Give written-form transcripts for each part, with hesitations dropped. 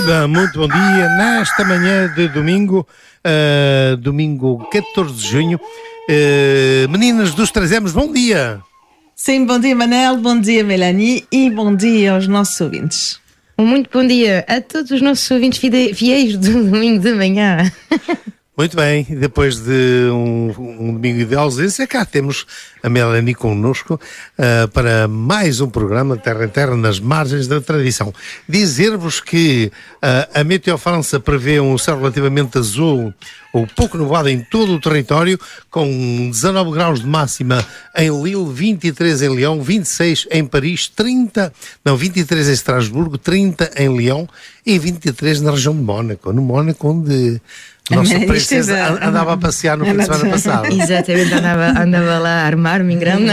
Viva, muito bom dia. Nesta manhã de domingo, domingo 14 de junho, meninas dos 3Ms, bom dia. Sim, bom dia Manel, bom dia Melanie e bom dia aos nossos ouvintes. Muito bom dia a todos os nossos ouvintes fiéis do domingo de manhã. Muito bem, depois de um domingo de ausência, cá temos a Melanie connosco para mais um programa Terra em Terra nas margens da tradição. Dizer-vos que a Meteo França prevê um céu relativamente azul ou pouco nublado em todo o território, com 19 graus de máxima em Lille, 23 em Lyon, 26 em Paris, 23 em Estrasburgo, 30 em Lyon e 23 na região de Mónaco. No Mónaco, onde nossa princesa andava a passear no fim de semana passado. Exatamente, andava lá a armar-me em grande.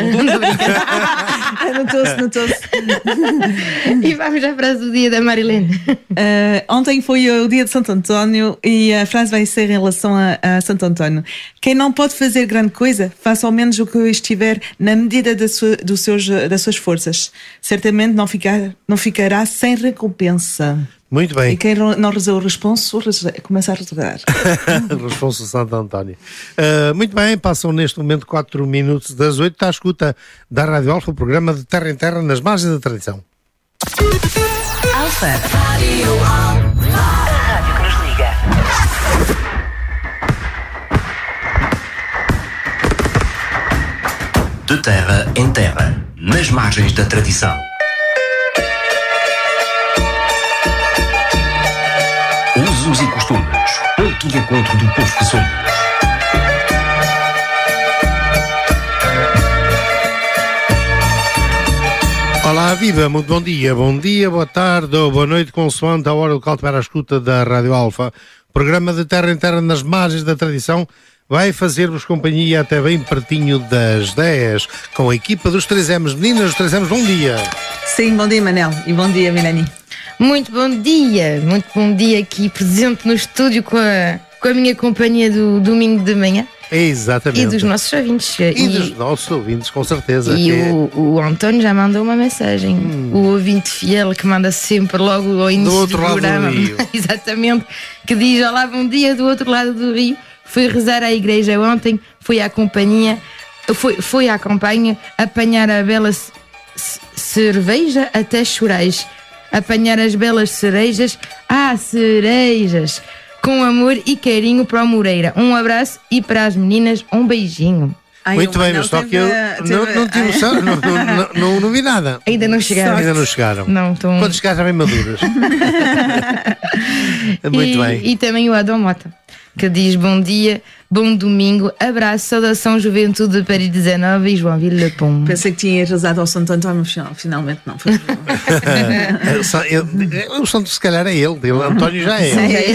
Notou-se. E vamos à frase do dia da Marilene. Ontem foi o dia de Santo António e a frase vai ser em relação a Santo António. Quem não pode fazer grande coisa, faça ao menos o que estiver na medida das suas forças. Certamente não ficará sem recompensa. Muito bem. E quem não rezou o responso, começa a rezar. Responso Santo António. Muito bem, passam neste momento 4 minutos das 8. Está à escuta da Rádio Alfa, o programa de Terra em Terra nas margens da tradição. Alfa. A rádio que nos liga. De terra em terra, nas margens da tradição. Usos e costumes, ponto de encontro do povo que somos. Olá, viva, muito bom dia, boa tarde ou boa noite, consoante a hora local para a escuta da Rádio Alfa. O programa de Terra em Terra nas margens da tradição vai fazer-vos companhia até bem pertinho das 10, com a equipa dos 3Ms. Meninas dos 3Ms, bom dia. Sim, bom dia Manel e bom dia Melanie. Muito bom dia aqui presente no estúdio com a minha companhia do domingo de manhã. Exatamente. E dos nossos ouvintes. E dos nossos ouvintes, com certeza. E o António já mandou uma mensagem. O ouvinte fiel que manda sempre logo ao início do programa. Lado do Rio. Exatamente. Que diz: olá, bom dia, do outro lado do Rio. Fui rezar à igreja ontem, fui à companhia, fui à campanha apanhar a bela cerveja até chorais. Apanhar as belas cerejas, cerejas, com amor e carinho para o Moreira. Um abraço e para as meninas um beijinho. Muito bem, mas só que eu não tive noção, não vi nada. Ainda não chegaram. Não, quando chegar já bem maduras. Muito bem. E também o Adão Mota, que diz: bom dia, bom domingo, abraço, saudação Juventude de Paris 19 e Joinville Le Pont. Pensei que tinha rezado ao Santo António, mas finalmente não. O santo se calhar é ele, António já é ele.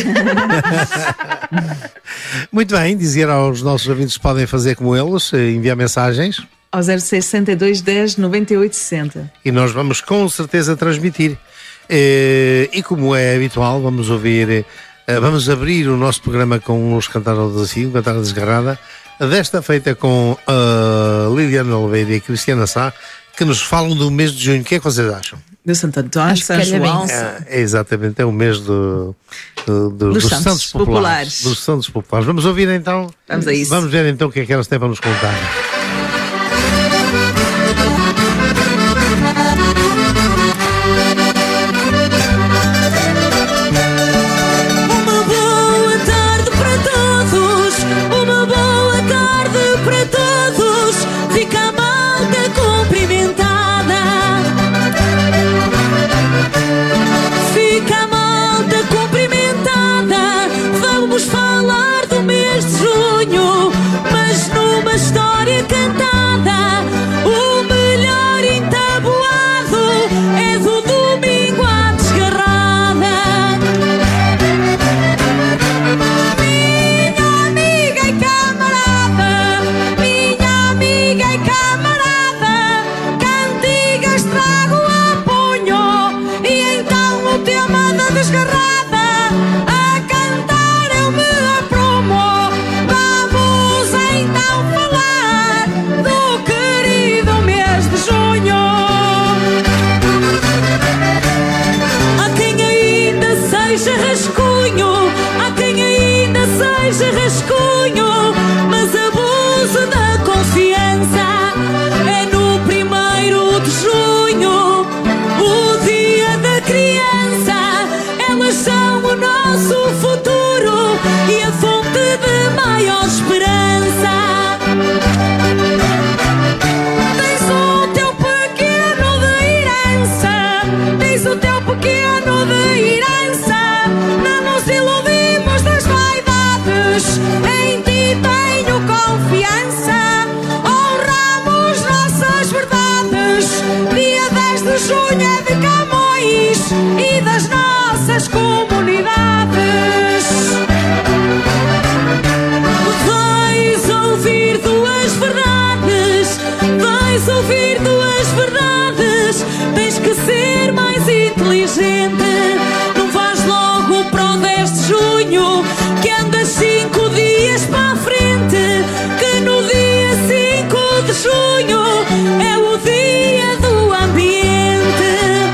Muito bem, dizer aos nossos ouvintes que podem fazer como eles, enviar mensagens ao 0662 10 98 60. E nós vamos com certeza transmitir. E como é habitual, vamos abrir o nosso programa com uns cantar ao desafio, cantar a desgarrada, desta feita com a Liliana Oliveira e a Cristiana Sá, que nos falam do mês de junho. O que é que vocês acham? Do Santo António, São João. Exatamente, é o mês dos Santos Populares. Dos Santos Populares. Vamos ouvir então. Vamos a isso. Vamos ver então o que é que elas têm para nos contar. Cantada, o melhor entabuado é do domingo. e das nossas comunidades. Vais ouvir duas verdades, vais ouvir duas verdades. Tens que ser mais inteligente. Não vais logo para o 10 de junho, que andas 5 dias para a frente, que no dia 5 de junho é o dia do ambiente.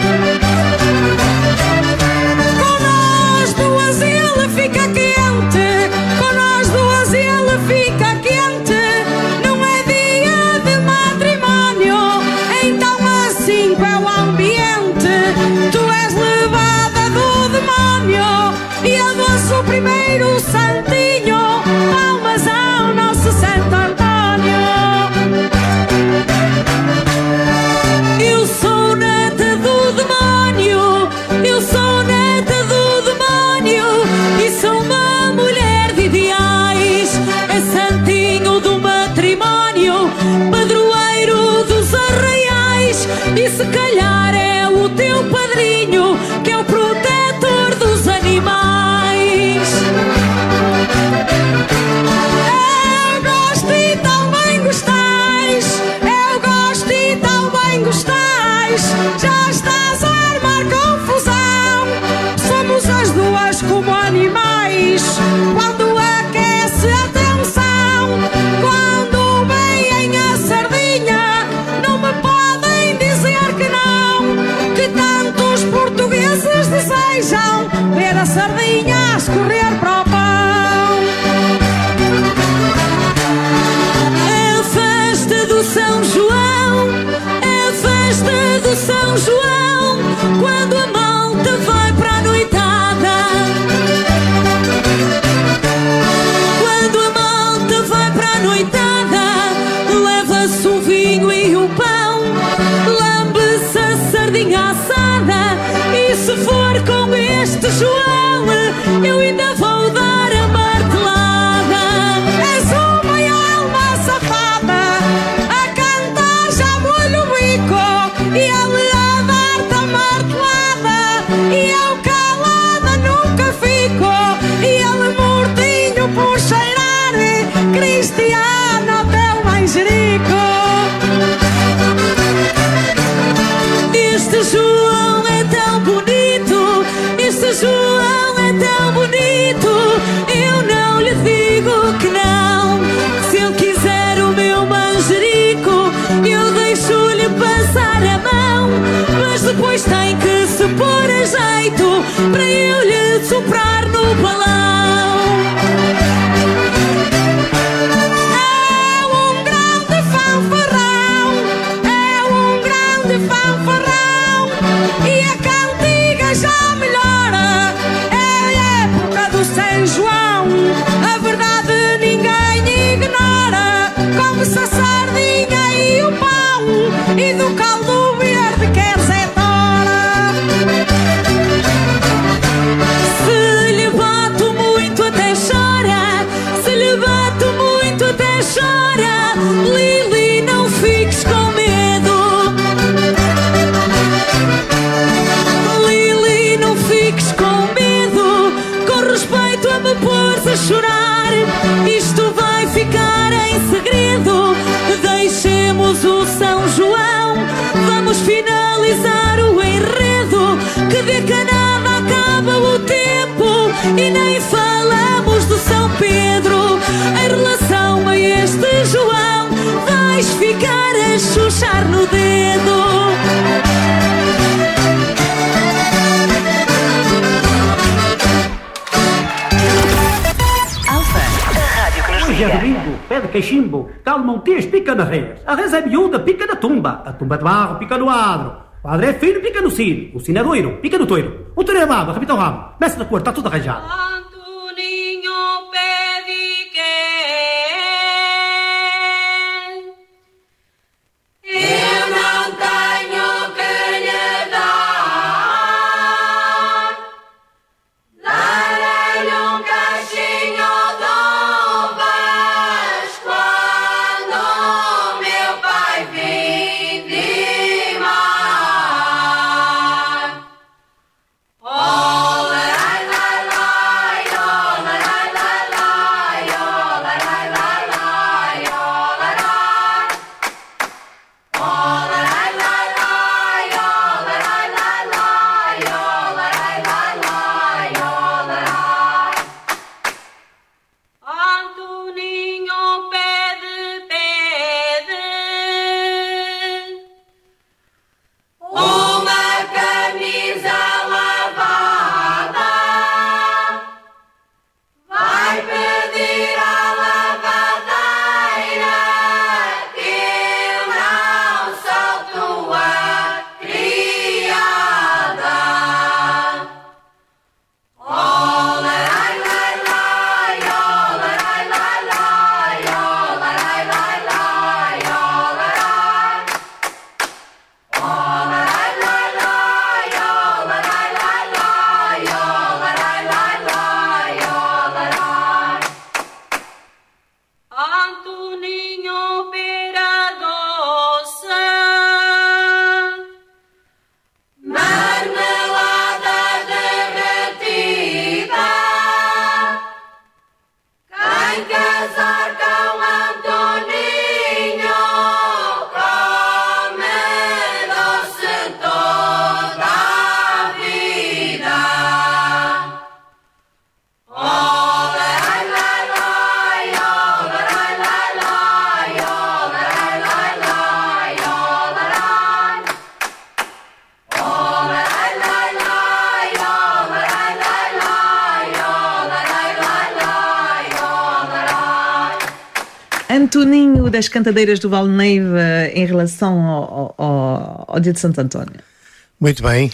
Com nós duas ele fica quente, com nós duas ele fica quente. Não é dia de matrimónio, então assim é o ambiente. Tu és levada do demónio e adoço o primeiro santinho. Palmas ao nosso Santo Antônio. Eu sou neta do demónio, eu sou neta do demónio e sou uma mulher de ideais. É santinho do matrimónio, padroeiro dos arraiais, e se calhar é o teu padrinho, que é o protetor dos animais. Eu gosto e também gostais, eu gosto e também gostais. Já estás a armar confusão, somos as duas como animais. Quando aquece a tensão, quando vem a sardinha, não me podem dizer que não, que tantos portugueses desejam ver a sardinha a escorrer para o pão. É a festa do São João, é a festa do São João, quando a malta vai para a noitada. Quando a malta vai para a noitada, leva-se o vinho e o pão, lambe-se a sardinha assada, e se for com este João, eu ainda vou dar a martelada. És uma alma safada, a cantar já molho o bico, e ele a dar-te a martelada, e eu calada nunca fico, e ele mortinho por cheirar, Cristiano teu manjerico. Este João é tão bonito, este João é tão bonito, eu não lhe digo que não. Se ele quiser o meu manjerico, eu deixo-lhe passar a mão, mas depois tem que se pôr a jeito para eu lhe soprar no balão. É um grande fanfarrão, é um grande fanfarrão, e a cantiga já melhora. É a época do São João, a verdade ninguém ignora. Come-se a sardinha e o pão, e do caldo verde queres é tora. Se lhe bato muito até chora, se lhe bato muito até chora, Lili, não fiques com medo. Lili, não fiques com medo, com respeito a me pôres a chorar, isto vai ficar em segredo. Deixemos o São João, vamos finalizar o enredo, que de Canadá acaba o tempo e nem falamos do São Pedro. Em relação a este João, vais ficar a chuchar no dedo. Alfa, a rádio que nos Hoje é liga. domingo, pede cachimbo, calma um tis, pica na res. A res é miúda, pica na tumba. A tumba de barro, pica no adro. O adro é fino, pica no sino. O sino é doiro, pica no toiro. O toiro é baba, repita o rabo. Mestre da cor, está tudo arranjado. Antoninho pede que eu não tenho que lhe dar. Darei-lhe um cachinho do Vaz quando meu pai vir de mar. Toninho das Cantadeiras do Val Neiva em relação ao dia de Santo António. Muito bem,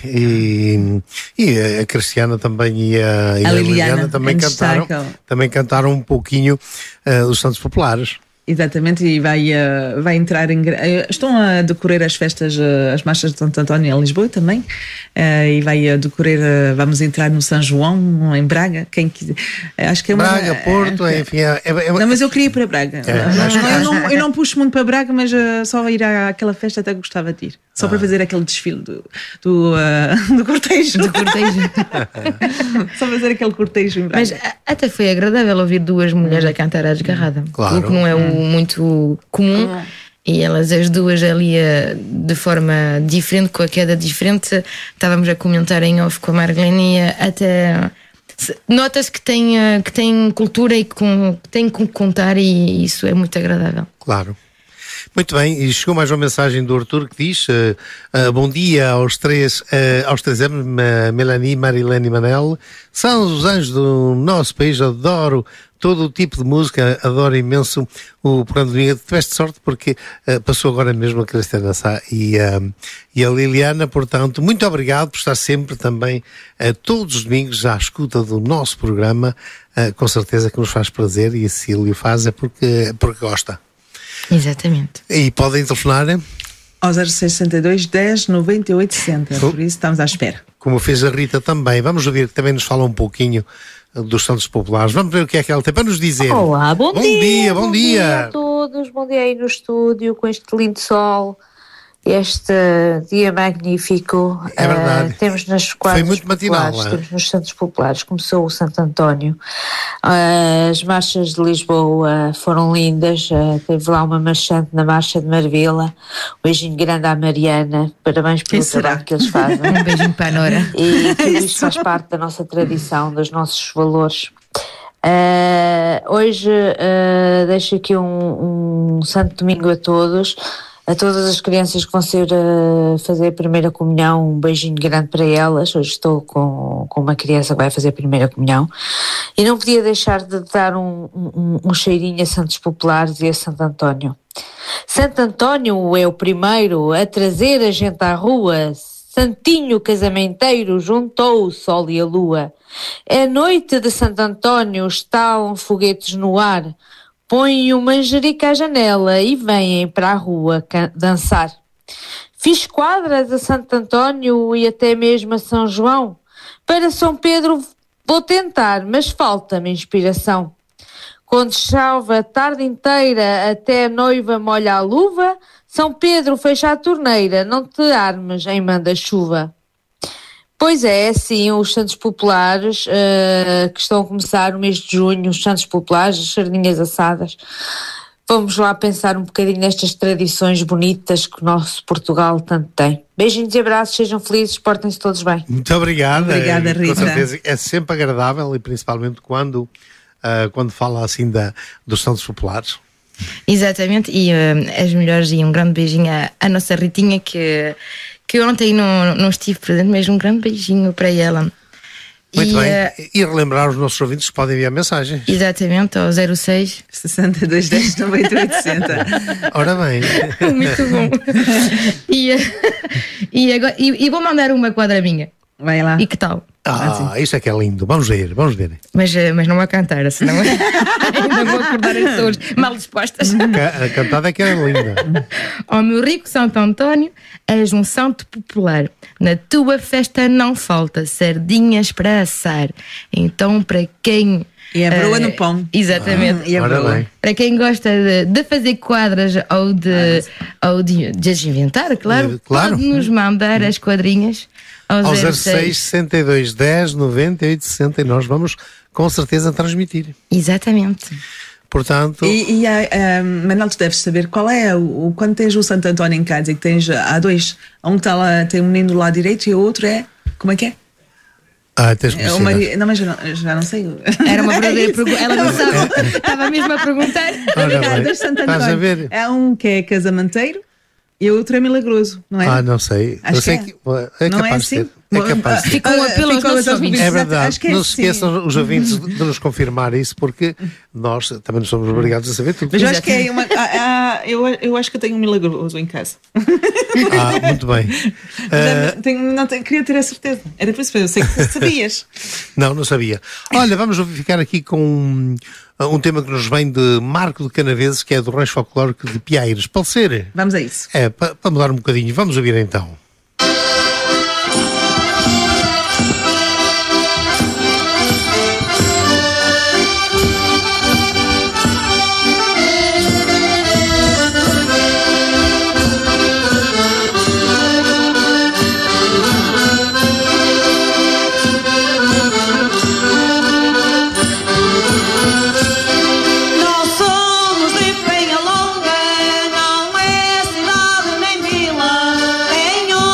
e a Cristiana também e a Liliana também cantaram um pouquinho os Santos Populares. Exatamente, e vai entrar em... Estão a decorrer as festas, as marchas de Santo António em Lisboa também, e vai decorrer, vamos entrar no São João, em Braga, quem quiser. Acho que é Braga, Porto, enfim... Não, mas eu queria ir para Braga. Eu não puxo muito para Braga, mas só ir àquela festa até gostava de ir. Só para fazer aquele desfile do cortejo. Do cortejo. Só fazer aquele cortejo em Braga. Mas até foi agradável ouvir duas mulheres a cantar à desgarrada. Claro. O que não é muito comum. E elas, as duas ali, de forma diferente, com a queda diferente. Estávamos a comentar em off com a Marlene, até... Nota-se que tem cultura e que tem com contar, e isso é muito agradável. Claro. Muito bem, e chegou mais uma mensagem do Arthur que diz bom dia aos três anos, Melanie, Marilene e Manel. São os anjos do nosso país, adoro todo o tipo de música, adoro imenso o programa do domingo. Tiveste sorte porque passou agora mesmo a Cristiana Sá e a Liliana, portanto, muito obrigado por estar sempre também todos os domingos à escuta do nosso programa, com certeza que nos faz prazer, e se ele o faz é porque gosta. Exatamente. E podem telefonar ao 0662 10 98 60. Por isso estamos à espera. Como fez a Rita também. Vamos ouvir que também nos fala um pouquinho dos Santos Populares. Vamos ver o que é que ela tem para nos dizer. Olá, bom dia. Bom dia a todos. Bom dia aí no estúdio com este lindo sol. Este dia magnífico. É verdade. Temos nas quadras. Foi muito matinal, temos nos Santos Populares. Começou o Santo António. As marchas de Lisboa foram lindas. Teve lá uma marchante na Marcha de Marvila. Um beijinho grande à Mariana. Parabéns pelo trabalho que eles fazem. Um beijinho para a Nora. E tudo isto faz parte da nossa tradição, dos nossos valores. Hoje deixo aqui um santo domingo a todas as crianças que vão fazer a primeira comunhão, um beijinho grande para elas. Hoje estou com uma criança que vai fazer a primeira comunhão e não podia deixar de dar um cheirinho a Santos Populares e a Santo António. Santo António é o primeiro a trazer a gente à rua. Santinho casamenteiro juntou o sol e a lua. É noite de Santo António, estalam foguetes no ar. Põem o manjerico à janela e vêm para a rua dançar. Fiz quadras a Santo António e até mesmo a São João. Para São Pedro vou tentar, mas falta-me inspiração. Quando chove a tarde inteira até a noiva molha a luva, São Pedro fecha a torneira, não te armes em manda-chuva. Pois é, sim, os Santos Populares que estão a começar no mês de junho, os Santos Populares, as sardinhas assadas. Vamos lá pensar um bocadinho nestas tradições bonitas que o nosso Portugal tanto tem. Beijinhos e abraços, sejam felizes, portem-se todos bem. Muito obrigado. Obrigada, Rita. Com certeza, é sempre agradável, e principalmente quando fala assim dos Santos Populares. Exatamente, e as melhores, e um grande beijinho à nossa Ritinha, que ontem não estive presente, mas um grande beijinho para ela. Muito bem. E relembrar os nossos ouvintes que podem enviar mensagens. Exatamente, ao 06 62 10 98 60. Ora bem. Muito bom. E vou mandar uma quadra minha. Vai lá. E que tal? Isso é que é lindo. Vamos ver. Mas não a cantar, senão ainda vou acordar as pessoas mal dispostas. A cantada é que é linda. Ó meu rico Santo António, és um santo popular. Na tua festa não falta sardinhas para assar. Então, para quem... E a broa no pão. Exatamente. E a broa. Para quem gosta de fazer quadras ou de as inventar, claro, pode nos mandar as quadrinhas ao 06 62 10 98 60 e nós vamos com certeza transmitir. Exatamente. Portanto... E Manel, tu deves saber qual é quando tens o Santo António em casa e que há dois, um que está lá, tem um menino do lado direito e o outro é, como é que é? Tens que não, mas já não sei. Era uma verdadeira pergunta. Ela não sabe. Estava mesmo a perguntar. Obrigada, Santo António. Estás a ver? É um que é casamenteiro e o outro é milagroso, não é? Não sei. Acho eu sei que que é não capaz é assim? de ser. É capaz de ser. Fica um apelo aos Ficou nossos aos ouvintes. É verdade. Acho que é Não se assim. esqueçam os ouvintes de nos confirmar isso, porque nós também não somos obrigados a saber tudo. Mas eu acho que é uma. Eu acho que eu tenho um milagroso em casa. Muito bem. Queria ter a certeza. Era por isso que eu sei que sabias. Não sabia. Olha, vamos ficar aqui com um tema que nos vem de Marco de Canaveses, que é do Rancho Folclórico de Piaires. Pode ser? Vamos a isso. É, para mudar um bocadinho. Vamos ouvir então. Nós somos de Penhalonga, não é cidade nem vila. Tenho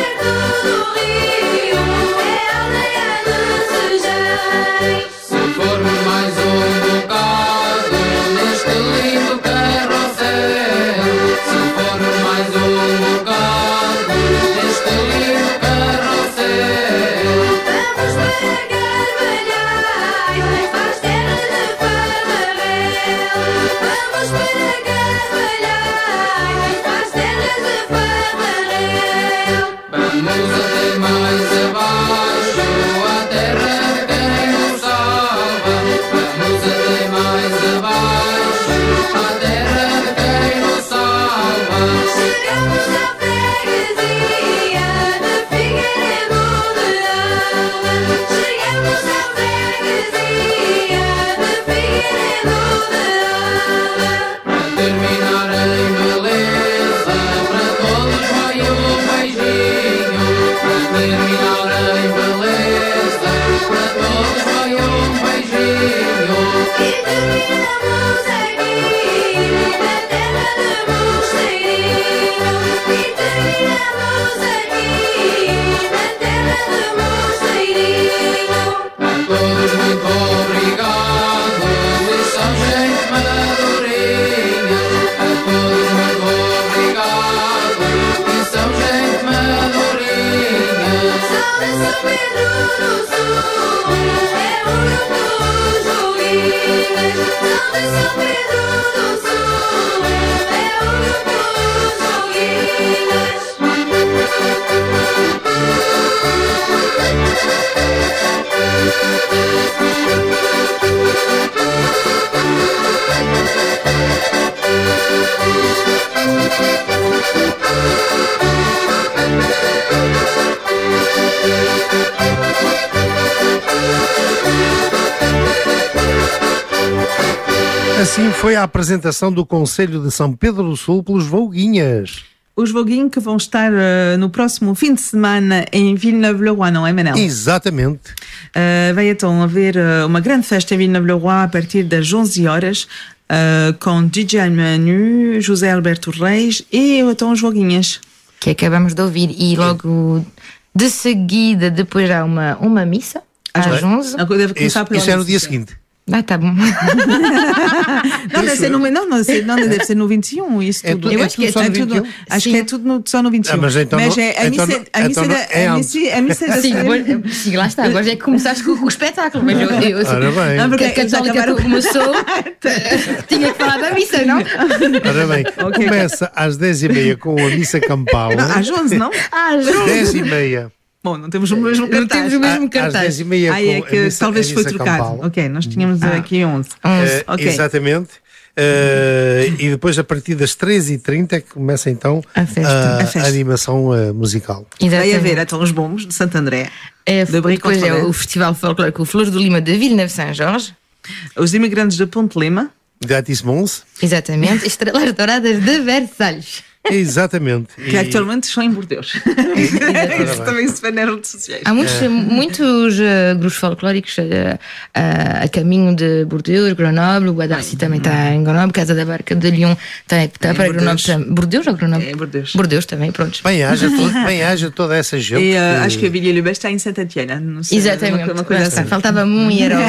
perto do rio, é a aldeia de Sejais. Se formos mais um bocado neste lindo carrossel, se formos mais um bocado neste lindo carrossel, Vamos para Carvalhais, para as terras de Farmarel. Vamos para Carvalhais, para as terras de Farmarel. vamos até mais abaixo, a terra de quem nos salva. Vamos até mais abaixo, a terra de quem nos salva. Chegamos à freguesia de Figueiredo de Alva. Chegamos à freguesia de Figueiredo de Alva. Para terminar em beleza, para todos vai um beijinho. Para terminar em beleza, para todos vai um beijinho. E terminamos aqui na terra de Mosteirinho. E terminamos aqui na terra de Mosteirinho. A todos muito obrigado, e são gente madurinha. A todos muito obrigado, e são gente madurinha. Salve São Pedro do Sul, é o grupo Joguinhas. Salve São Pedro do Sul, é o grupo Joguinhas. Assim foi a apresentação do Conselho de São Pedro do Sul pelos Voguinhas. Os Voguinhos que vão estar no próximo fim de semana em Villeneuve-le-Roi, não é, Manel? Exatamente. Vai então haver uma grande festa em Villeneuve-le-Roi a partir das 11 horas, com DJ Manu, José Alberto Reis e então os Voguinhas. Que acabamos de ouvir. E logo de seguida, depois há uma missa às 11. Deve começar pela Isso é no dia missa. seguinte. Ah, tá bom. Não, deve ser deve ser no 21, isso É tudo. tudo- Eu é acho tudo que só no 21? acho que é tudo só no 21. Mas então não- é a então missa, não- a missa, então não- é a antes. missa, a missa da Sim, sim, lá está. Agora é que começaste com o espetáculo. Mas eu Ora bem. Não, porque que a eles católica acabaram- que começou, tinha que falar da missa, não? Ora bem, começa às 10h30 com a missa campal. Não, às 11, não? Ah, João. 10h30. Bom, não temos o mesmo Não cartaz. temos o mesmo Às cartaz. 10h30 Aí é com a que missa, talvez a foi missa trocado. campal. Ok, nós tínhamos aqui 11. Ok. Exatamente. E depois, a partir das 13h30, é que começa então A festa. A festa. a animação musical. Vai haver então os bombos de Santo André, É, de Brico depois é Alfabete. o Festival Folclórico Flores do Lima de Villeneuve-Saint-Georges. os imigrantes de Ponte Lima, De Atis-Mons. Exatamente. Estrelas Douradas de Versalhes. Exatamente. que atualmente estão em Bordeaux. Isso também se vê nas redes sociais. Há muitos grupos folclóricos a caminho de Bordeaux, Grenoble, o Guadarcy também está em Grenoble, Casa da Barca de Lyon está para Grenoble Bordeaux. também. Bordeaux ou Grenoble? É Bordeaux. Bordeaux também, pronto. Bem haja toda essa gente. E que- acho que a Villiers-le-Bel está em Saint-Étienne. Não sei, Exatamente. Uma coisa assim. Faltava-me um e era o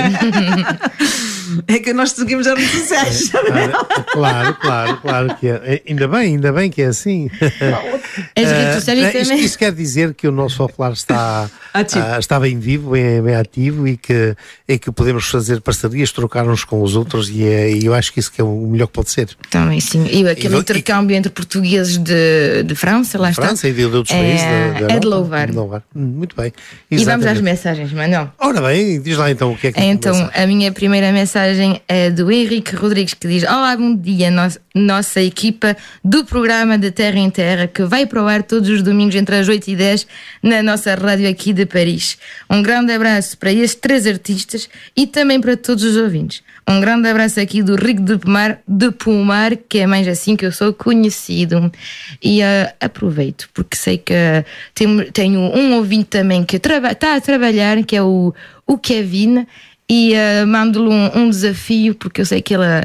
É que nós seguimos as redes sociais. Claro que é. Ainda bem que é assim. As redes sociais também. Isso quer dizer que o nosso popular está Ativo. está bem vivo, bem ativo e que podemos fazer parcerias, trocar uns com os outros e eu acho que isso que é o melhor que pode ser. Também sim. E aquele E- intercâmbio entre portugueses de França, lá está. França e de outros países. É de louvar. Muito bem. E vamos às Exatamente. mensagens, Manuel. Ora bem, diz lá então o que é que Então, começa. a minha primeira mensagem é do Henrique Rodrigues, que diz: olá, bom dia, nossa equipa do programa de Terra em Terra, que vai para o ar todos os domingos entre as 8 e 10 na nossa rádio aqui de Paris. Um grande abraço para estes 3 artistas e também para todos os ouvintes. Um grande abraço aqui do Rico de Pomar, que é mais assim que eu sou conhecido. E aproveito, porque sei que tenho um ouvinte também que está a trabalhar, que é o Kevin, e mando-lhe um desafio, porque eu sei que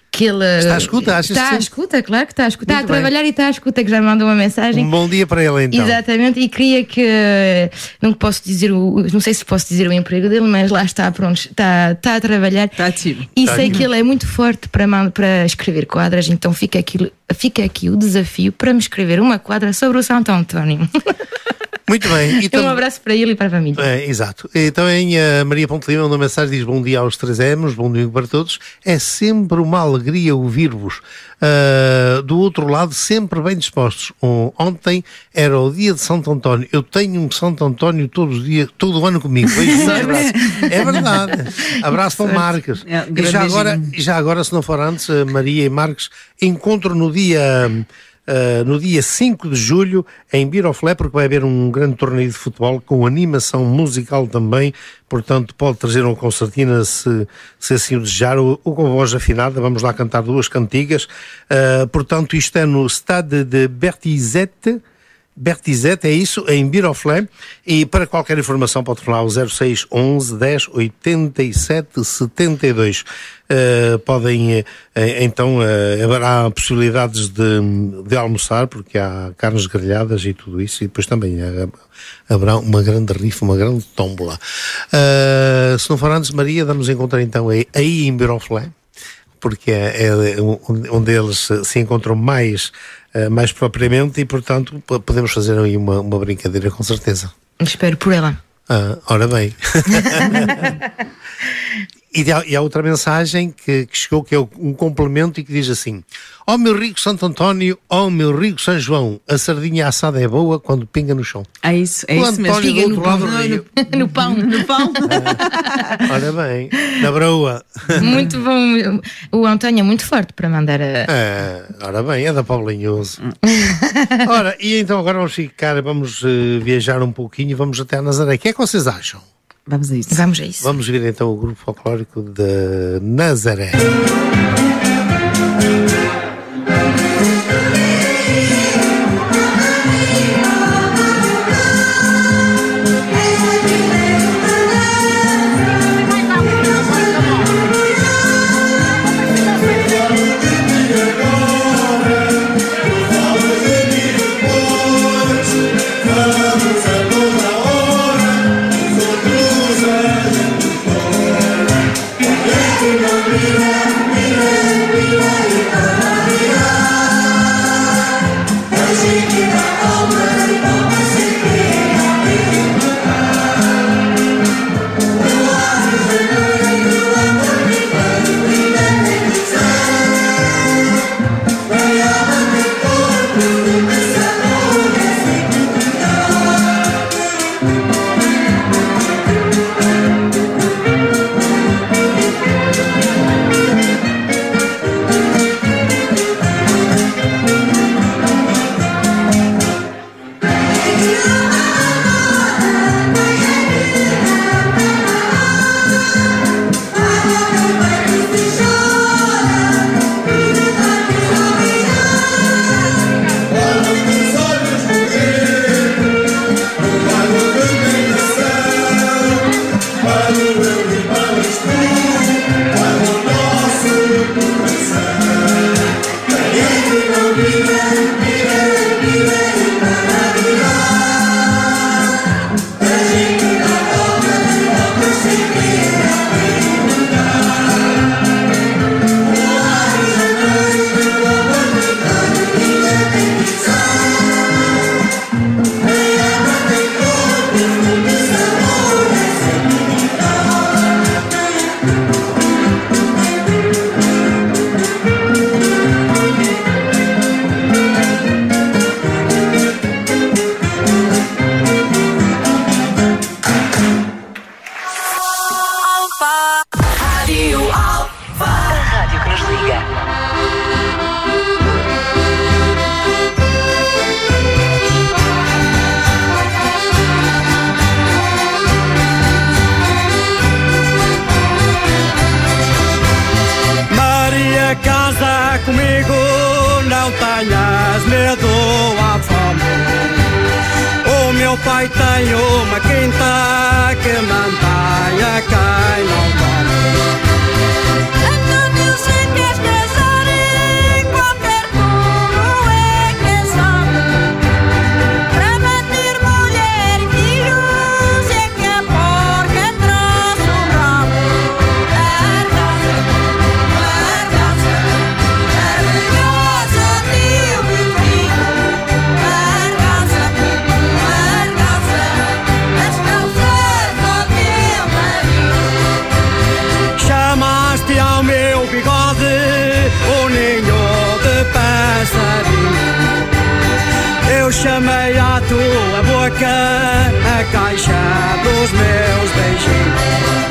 que ele Está à escuta, achas está que à sim? escuta, claro que está à escuta. Está a Muito bem. trabalhar e está à escuta, que já me mandou uma mensagem. Um bom dia para ele, então. Exatamente, e queria que não posso dizer não sei se posso dizer o emprego dele, mas lá está, pronto, está a trabalhar. Está ativo. E Está sei ativo. que ele é muito forte para escrever quadras, então fica aqui o desafio para me escrever uma quadra sobre o Santo António. Muito bem. Um abraço para ele e para a família. Exato. E também a Maria Ponte Lima mandou uma mensagem, diz: bom dia aos 3Ms, bom domingo para todos. É sempre uma alegria ouvir-vos. Do outro lado, sempre bem dispostos. Ontem era o dia de Santo António. Eu tenho um Santo António todo o ano comigo. Beijinhos e abraço. É verdade. Abraço para o Marcos. É, um E já grande agora, se não for antes, Maria e Marcos, encontro no dia 5 de julho em Biroflé, porque vai haver um grande torneio de futebol com animação musical também, portanto pode trazer uma concertina se assim o desejar, ou com voz afinada. Vamos lá cantar 2 cantigas. Portanto, isto é no Stade de Bertizete, é isso, em Biroflé. E para qualquer informação pode falar ao 06 11 10 87 72. Podem, então, haverá possibilidades de almoçar, porque há carnes grelhadas e tudo isso, e depois também haverá uma grande rifa, uma grande tómbola. Se não for antes, Maria, vamos encontrar então aí em Biroflé, porque é onde eles se encontram mais propriamente, e portanto podemos fazer aí uma brincadeira, com certeza. Espero por ela. Ora bem. E há outra mensagem que chegou, que é um complemento, e que diz assim: ó meu rico Santo António, ó meu rico São João, a sardinha assada é boa quando pinga no chão. É isso, O mesmo. António do outro lado do rio. No pão. No pão. Ora bem, na broa. Muito bom. O António é muito forte para mandar Ora bem, é da Paulinhoso. Ora, e então agora vamos viajar um pouquinho e vamos até a Nazaré. O que é que vocês acham? Vamos a isso. Vamos a isso. Vamos ver então o grupo folclórico de Nazaré. comigo, não tenhas medo à fome. O meu pai tem uma quinta que mantém a quem não come. Antônio, se queres casar, a caixa dos meus beijinhos.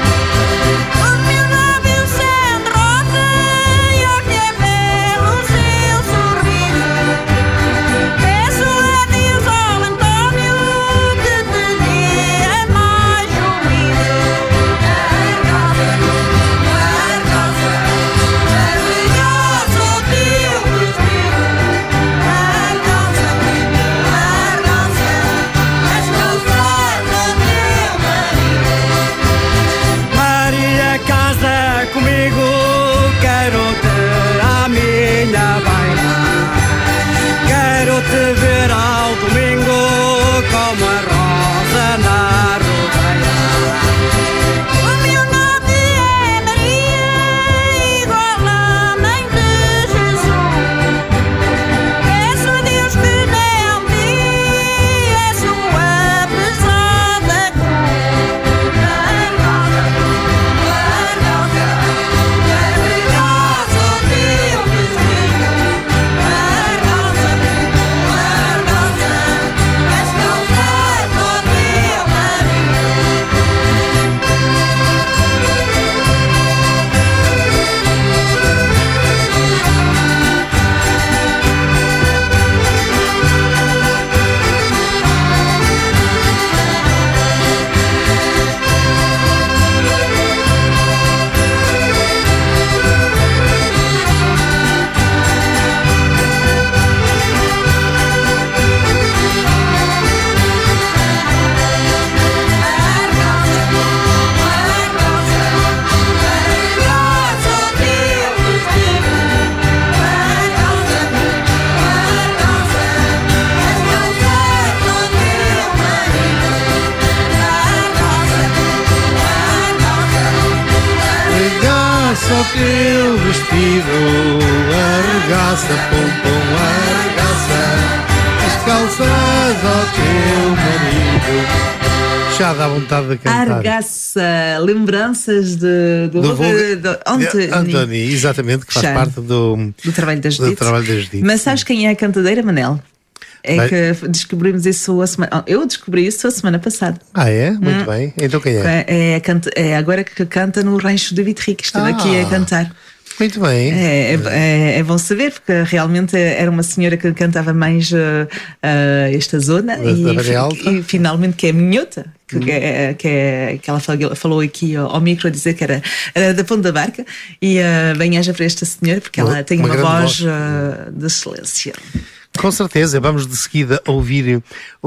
o teu vestido, arregaça, pompom, arregaça as calças ao teu marido. Já dá vontade de cantar. Arregaça, lembranças do Anthony, exatamente, que faz parte do Trabalho da Judite. Judite. Mas sabes quem é a cantadeira, Manel? Que descobrimos isso a semana. Eu descobri isso a semana passada. Ah, é? Muito bem. Então quem é? É agora que canta no Rancho de Vitry, que esteve aqui a cantar. Muito bem. É bom saber, porque realmente era uma senhora que cantava mais esta zona e finalmente que é minhota. Que ela falou aqui ao micro a dizer que era da Ponta da Barca e bem-aja para esta senhora, porque ela tem uma voz de excelência. Com certeza, vamos de seguida ouvir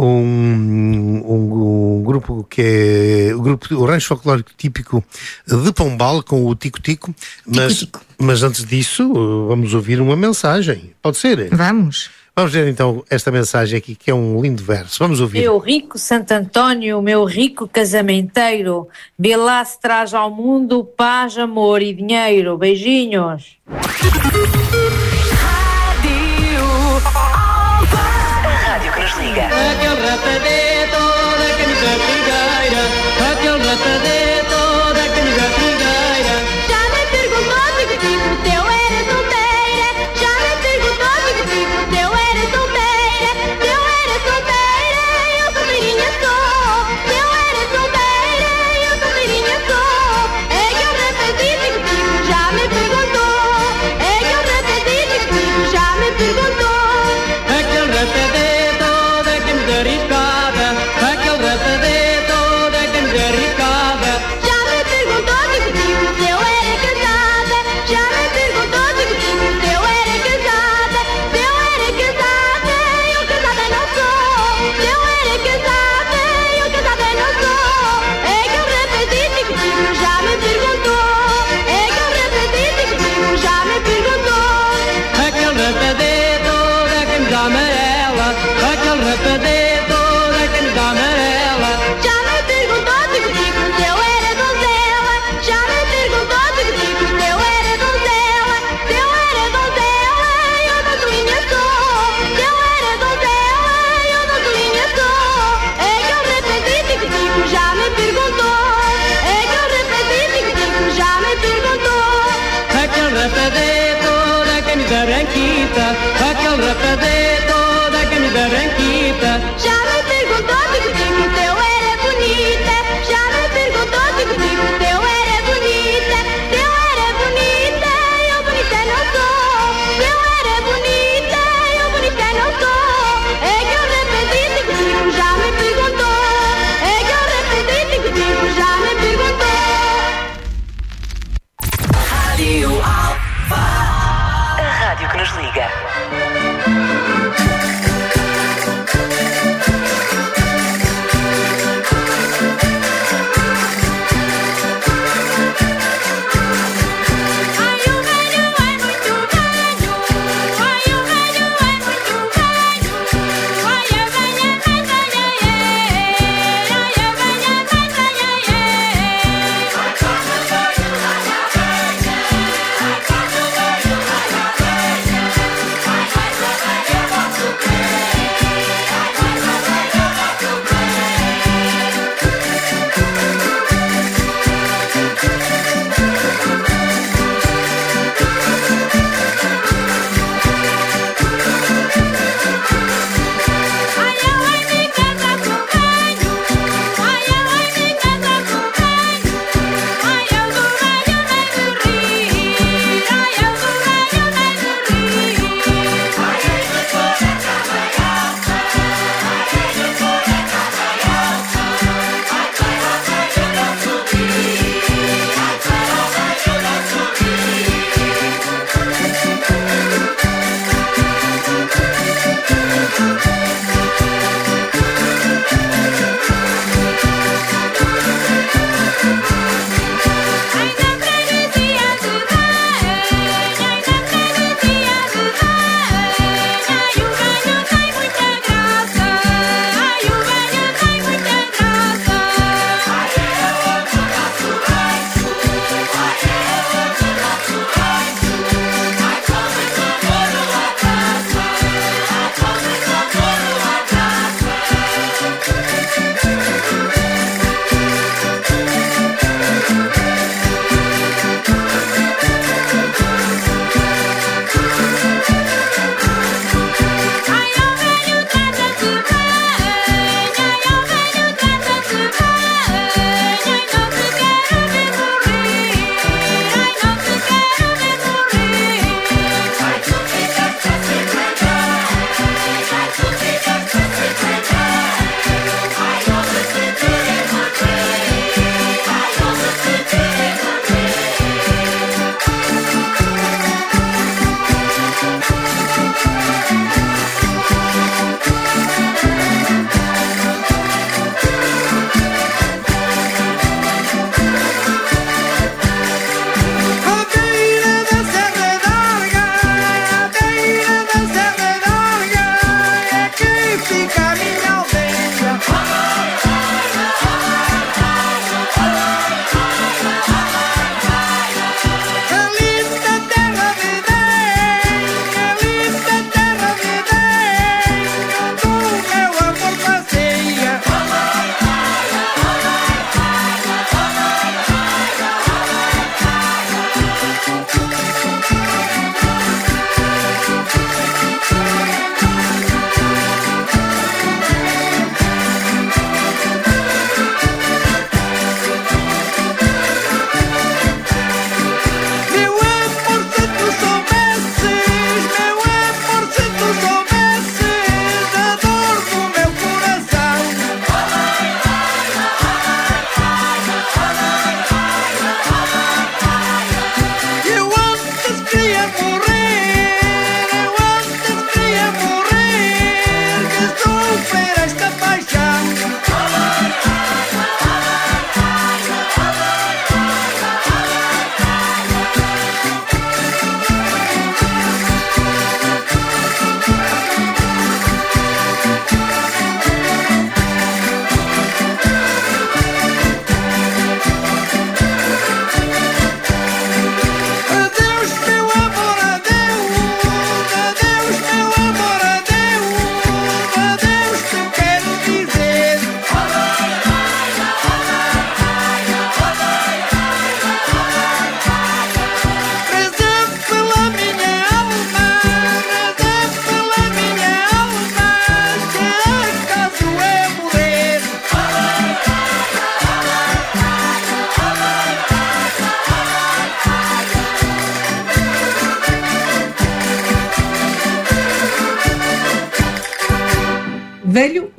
um grupo que é o Rancho Folclórico Típico de Pombal, com o Tico Tico, mas antes disso vamos ouvir uma mensagem, pode ser? Vamos ver então esta mensagem aqui, que é um lindo verso. Vamos ouvir. Meu rico Santo António, meu rico casamenteiro, vê lá se traz ao mundo paz, amor e dinheiro. Beijinhos. Aquele ratadito da caneta trigueira, aquele ratadito da caneta trigueira. Já me perguntou se contigo o teu era solteira. Já me perguntou se contigo o teu era solteira. Eu era solteira, eu solteirinha sou. Eu era solteira, eu solteirinha sou. É que eu repeti contigo, já me perguntou. É que eu repeti contigo, já me perguntou. Aquele ratadito Já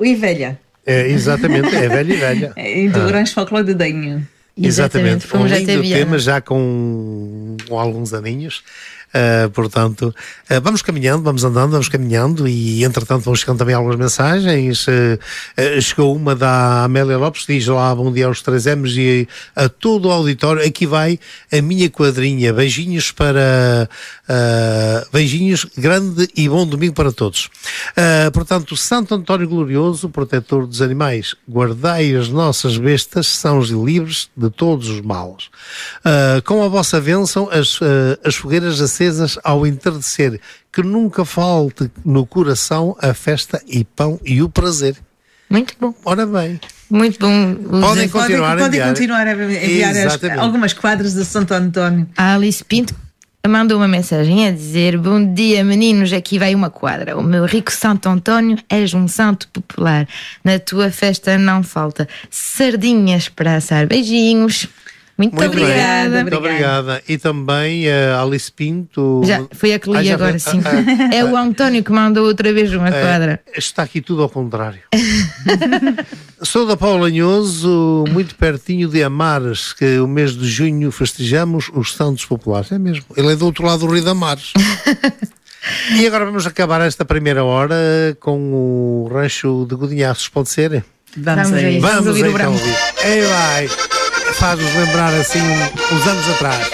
e velha. Exatamente, é velha e velha. E do Grande Folclore de Denho. Exatamente, Fomos um até lindo Viana. tema já com alguns aninhos. Portanto, vamos caminhando, vamos andando, vamos caminhando e entretanto vão chegando também algumas mensagens. Chegou uma da Amélia Lopes, diz lá: bom dia aos 3Ms e a todo o auditório. Aqui vai a minha quadrinha. Beijinhos para beijinhos, grande e bom domingo para todos. Portanto, Santo António Glorioso, protetor dos animais, guardai as nossas bestas sãos e livres de todos os males. Com a vossa bênção, as fogueiras acesas ao entardecer, que nunca falte no coração a festa e pão e o prazer. Muito bom. Ora bem. Muito bom. Podem continuar Podem continuar a enviar algumas quadras de Santo António. A Alice Pinto mandou uma mensagem a dizer: bom dia meninos, aqui vai uma quadra. O meu rico Santo António, és um santo popular. Na tua festa não falta sardinhas para assar. Beijinhos. Muito obrigada. Bem. Muito obrigada. E também a Alice Pinto. Já foi a que li agora, sim. É o António que mandou outra vez uma quadra. Está aqui tudo ao contrário. Sou da Paula Lanhoso, muito pertinho de Amares, que o mês de junho festejamos os Santos Populares. É mesmo. Ele é do outro lado do Rio de Amares. E agora vamos acabar esta primeira hora com o rancho de Godinhaços. Pode ser? Vamos aí. Vamos ouvir então ouvir. Aí vai. Faz-nos lembrar assim uns anos atrás.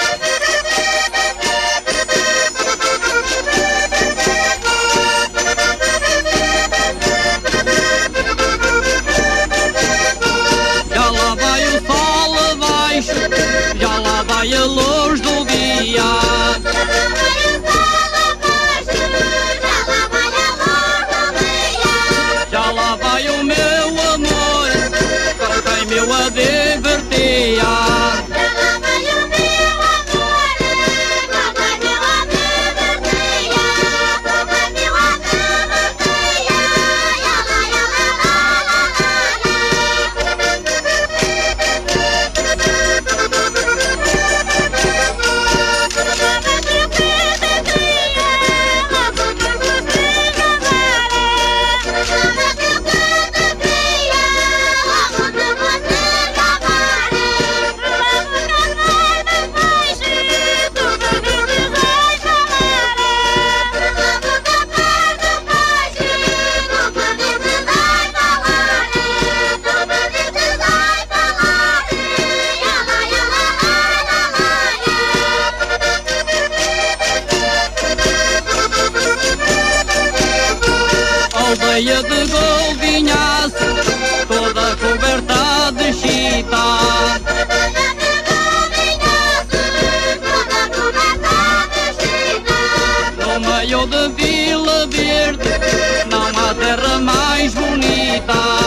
Já lá vai o sol abaixo, já lá vai a luz do dia. Já lá vai o meu amor, cantei-me a divertir. Aldeia de Golvinhaço, toda coberta de chita. No meio de Vila Verde, não há terra mais bonita.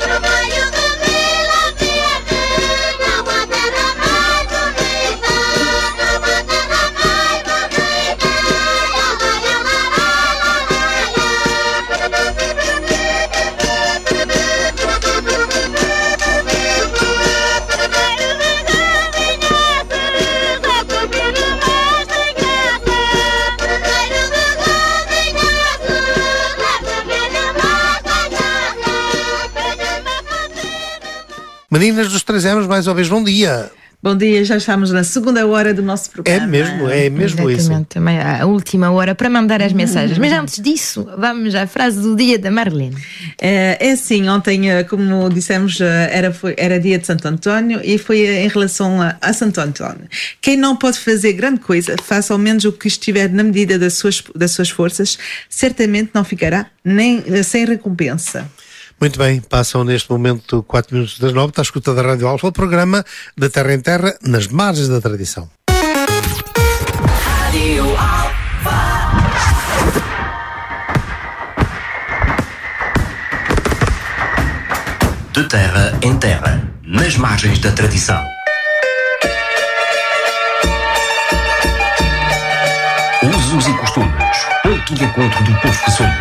Meninas dos 3Ms, mais uma vez, bom dia. Bom dia, já estamos na segunda hora do nosso programa. É mesmo isso. Exatamente, também a última hora para mandar as mensagens. Mas antes disso, vamos à frase do dia da Marlene. É assim, ontem, como dissemos, era dia de Santo António e foi em relação a Santo António. Quem não pode fazer grande coisa, faça ao menos o que estiver na medida das suas forças, certamente não ficará nem sem recompensa. Muito bem, passam neste momento 4 minutos das 9, está a escuta da Rádio Alfa, o programa de Terra em Terra, nas margens da tradição. Rádio Alfa. De terra em terra, nas margens da tradição. Usos e costumes, ponto de encontro do povo que somos.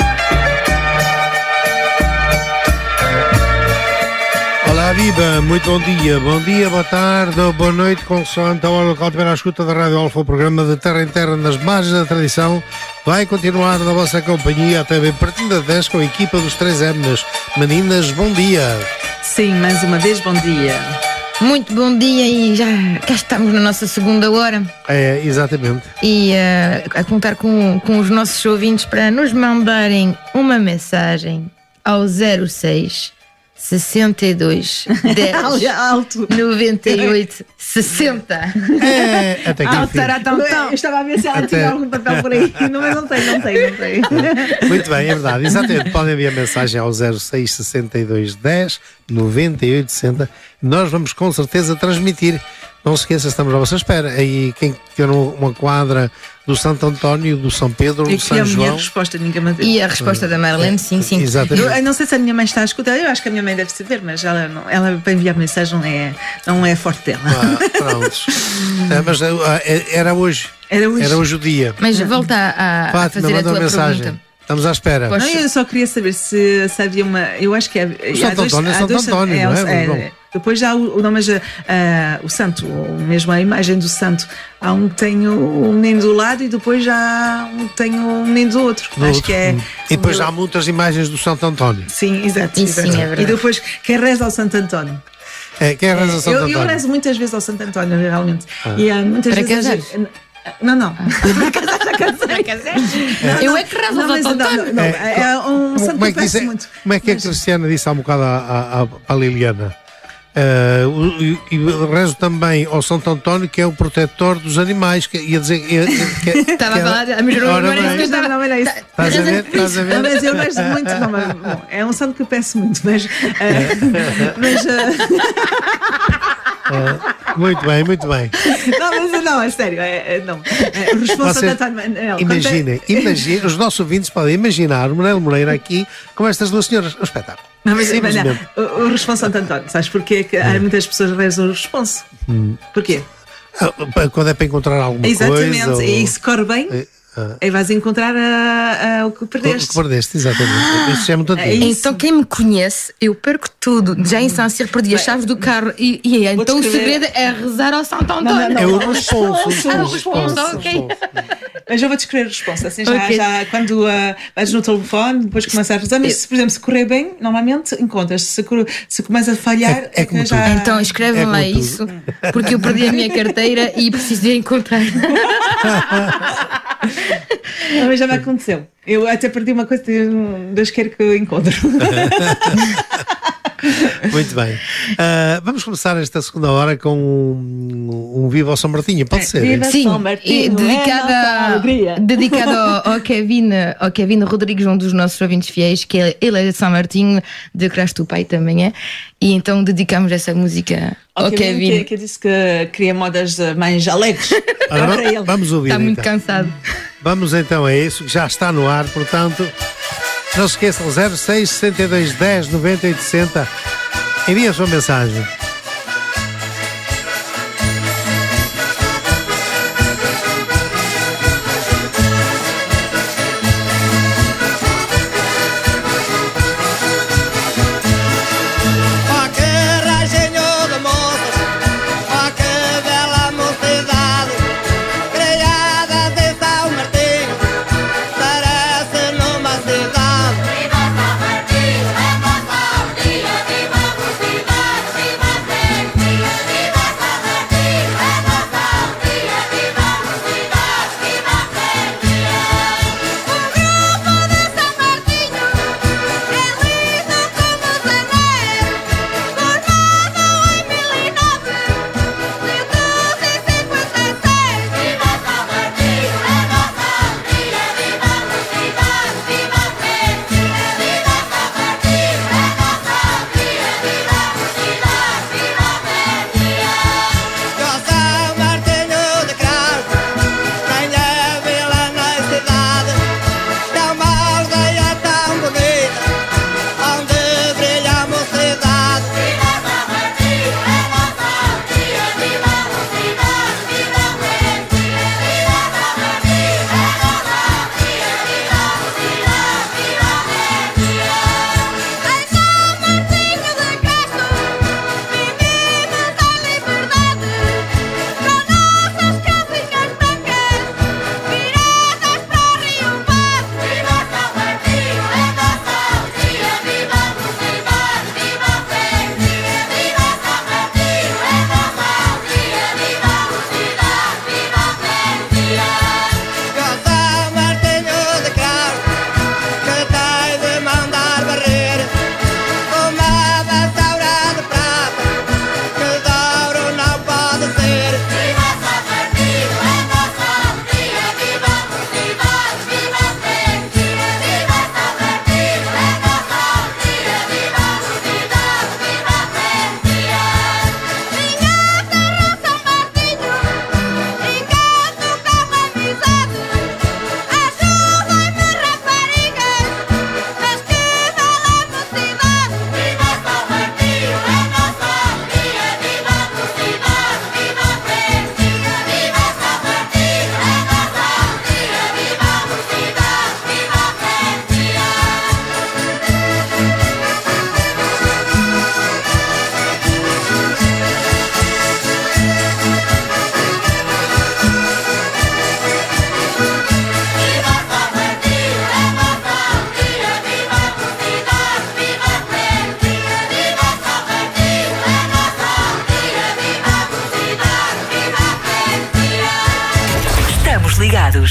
Olá, viva, muito bom dia, boa tarde ou boa noite, consoante a hora local, tiver à escuta da Rádio Alfa, o programa de Terra em Terra, nas margens da tradição, vai continuar na vossa companhia até bem pertinho das 10 com a equipa dos 3M's. Meninas, bom dia. Sim, mais uma vez, bom dia. Muito bom dia e já cá estamos na nossa segunda hora. É, exatamente. E a contar com os nossos ouvintes para nos mandarem uma mensagem ao 06 62 10 Alto. 98 60. É, até que enfim. Eu estava a ver se ela Até- tinha algum papel por aí. Não, mas não tem. Muito bem, é verdade. Exatamente. Podem enviar mensagem ao 06 62 10 98 60. Nós vamos com certeza transmitir. Não se esqueça, estamos à vossa espera. Aí quem quer uma quadra do Santo António, do São Pedro, E do que São a minha João. resposta ninguém me deu. E a resposta da Marlene, sim. Exatamente. Eu não sei se a minha mãe está a escutar. Eu acho que a minha mãe deve saber, mas ela para enviar mensagem não é forte dela. Pronto. Mas era hoje. Era hoje. O dia. Mas volta a Fátima, fazer a manda tua uma mensagem. pergunta. Estamos à espera. Pois. Não, eu só queria saber se havia uma. Eu acho que é. Santo António é Santo António, não é? Depois já o nome, o santo, ou mesmo a imagem do santo. Há um que tem o menino do lado e depois já um que tem o menino do outro. Acho que é. E depois já há muitas imagens do Santo António. Sim, exato. Isso sim, é verdade. E depois quem reza ao Santo António. Quem reza ao Santo Eu António? rezo muitas vezes ao Santo António, realmente. E muitas Para vezes. casares? Não. Para casar. Eu é que rezo ao Santo António. Não, é um santo Como é que que, peço diz, muito. como é que a Cristiana disse há um bocado à Liliana? E rezo também ao Santo António, que é o protetor dos animais. Que ia dizer. Estava a falar, a melhorou Ora agora. bem. Não era isso. Estás a ver? Estás a Não, ver? mas eu rezo muito. Não, mas, bom, é um santo que eu peço muito, mas. Muito bem, muito bem. Não, é sério. Não. O responsável Vocês- da Manel. Imaginem, os nossos ouvintes podem imaginar o Manel Moreira aqui com estas duas senhoras. Um espetáculo. Não, mas, Simplesmente. o responso Santo António, sabes porquê? Que há muitas pessoas que rezam o responso. Porquê? Quando é para encontrar alguma Exatamente. coisa. E se corre bem, aí vais encontrar o que O perdeste. que perdeste, exatamente. Isso é muito antigo. isso. Então quem me conhece, eu perco tudo. Já em Sancir perdi as chaves do carro e então o descrever. segredo é rezar ao Santo António. Não. É o responso. Ah, o responso, ok. Mas eu vou descrever a resposta. Assim, Ok. já quando vais no telefone, depois começa a rezar. Mas, se, por exemplo, se correr bem, normalmente encontras. Se começa a falhar, É como que já. Então escrevem É lá como tudo. isso, porque eu perdi a minha carteira e preciso de a encontrar. Não, mas já me aconteceu. Eu até perdi uma coisa, Deus quer que eu encontre. Muito bem. Vamos começar esta segunda hora com um Viva ao São Martinho, pode ser? Viva Sim, São Martinho, e é nossa dedicada alegria. ao Kevin Rodrigues, um dos nossos ouvintes fiéis, que ele é de São Martinho, de Crasto do Pai também é, e então dedicamos essa música ao Kevin. Que disse que queria modas mais alegres. Ora, para ele. vamos ouvir. Está muito então. cansado. Vamos então a isso, que já está no ar, portanto, não se esqueçam, 06 62 10 98 60. Envie a sua mensagem. Ó que rajinho de moças, ó que bela mocidade, criada de São Martinho, parece numa cidade. Viva São Martinho, é nossa alegria, viva a mocidade, viva Unidos.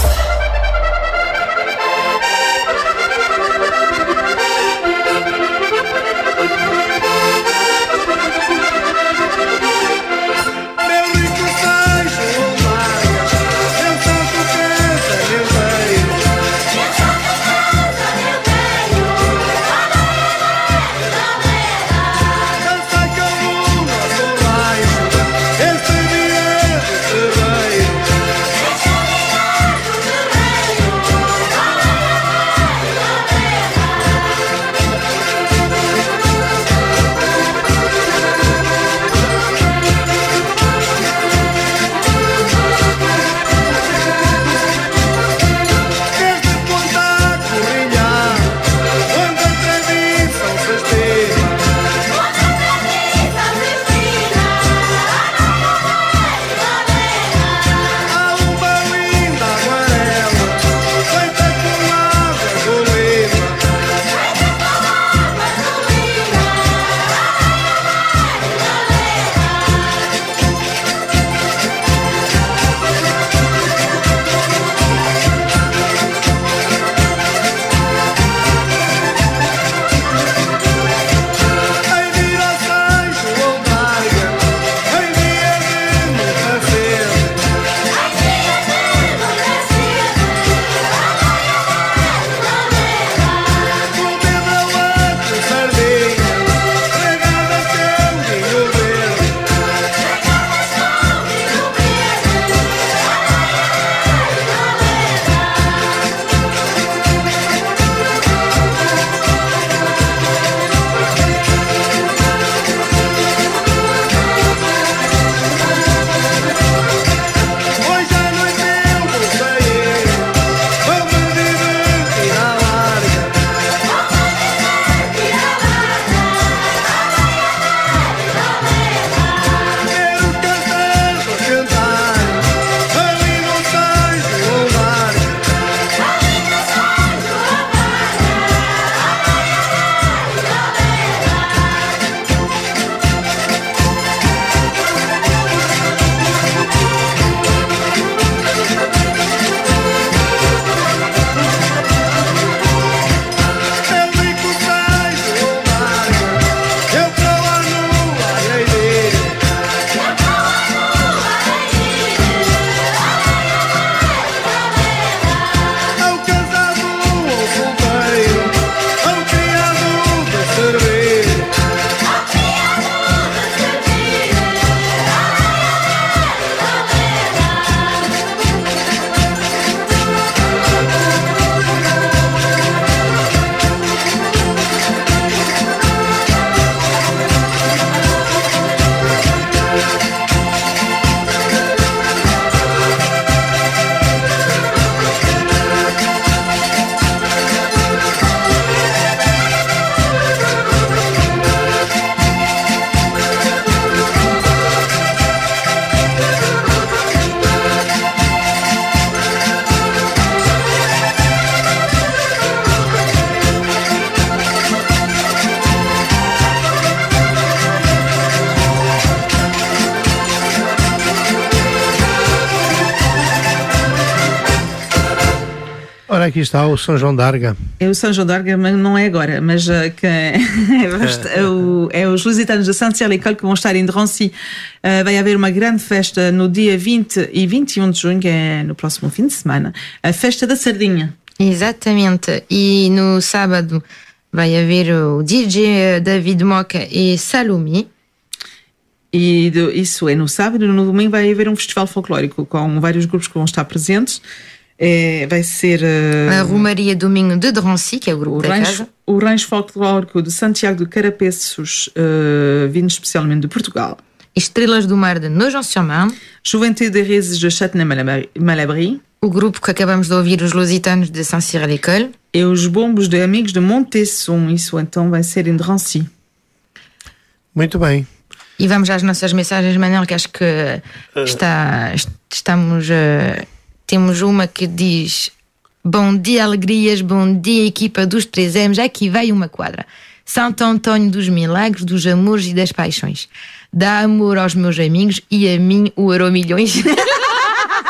Ora, aqui está o São João d'Arga. É o São João d'Arga, mas não é agora, mas é os lusitanos de Saint-Cyr-l'École que vão estar em Drancy. Vai haver uma grande festa no dia 20 e 21 de junho, que é no próximo fim de semana, a Festa da Sardinha. Exatamente, e no sábado vai haver o DJ David Moca e Salomé. E isso é no sábado, no domingo vai haver um festival folclórico com vários grupos que vão estar presentes. Vai ser a Romaria Domingo de Drancy, que é o grupo da casa. O rancho folclórico de Santiago de Carapeços, vindo especialmente de Portugal. Estrelas do Mar de Nogent-sur-Marne. Juventude de Rises de Châtenay-Malabry. O grupo que acabamos de ouvir, os Lusitanos de Saint-Cyr-l'École. E os bombos de Amigos de Montesson. Isso então vai ser em Drancy. Muito bem. E vamos às nossas mensagens, Manel, que acho que estamos... Temos uma que diz: bom dia, alegrias, bom dia, equipa dos 3M's, aqui vai uma quadra. Santo António dos milagres, dos amores e das paixões. Dá amor aos meus amigos e a mim o Euromilhões.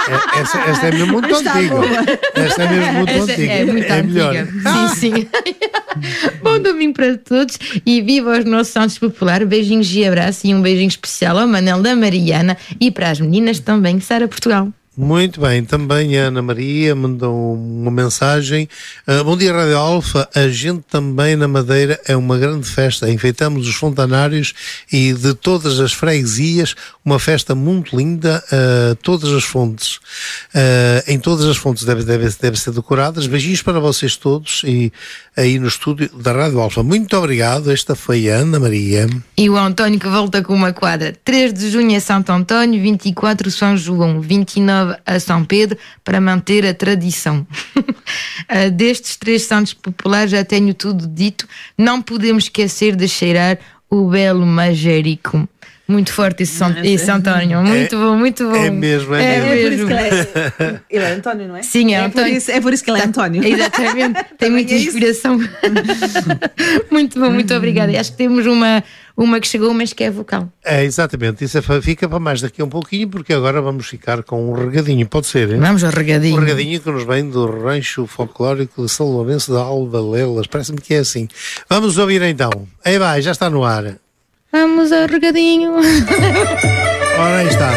Esta é mesmo muito antiga. Esta é mesmo muito antiga. É muito antiga. Melhor. Sim. Bom domingo para todos e viva os nossos santos populares. Beijinhos e abraço e um beijinho especial ao Manel da Mariana e para as meninas também, Sara Portugal. Muito bem, também a Ana Maria mandou uma mensagem. Bom dia, Rádio Alfa. A gente também na Madeira é uma grande festa. Enfeitamos os fontanários e de todas as freguesias, uma festa muito linda. Todas as fontes, em todas as fontes devem ser decoradas. Beijinhos para vocês todos e aí no estúdio da Rádio Alfa. Muito obrigado. Esta foi a Ana Maria. E o António que volta com uma quadra. 3 de junho a Santo António, 24 São João, 29 a São Pedro, para manter a tradição. Destes 3 santos populares já tenho tudo dito. Não podemos esquecer de cheirar o belo magérico. Muito forte esse António. Muito bom, muito bom. É mesmo. Ele é António, não é? Sim, é António. É por isso que ele é António. Exatamente. Tem muita inspiração. Muito bom, muito obrigada. E acho que temos uma que chegou, mas que é vocal. É, exatamente. Isso fica para mais daqui a um pouquinho, porque agora vamos ficar com um regadinho. Pode ser, hein? Vamos ao regadinho. Um regadinho que nos vem do rancho folclórico de São Lourenço da Alvalelas. Parece-me que é assim. Vamos ouvir então. Aí vai, já está no ar. Vamos ao regadinho. Ora, aí está.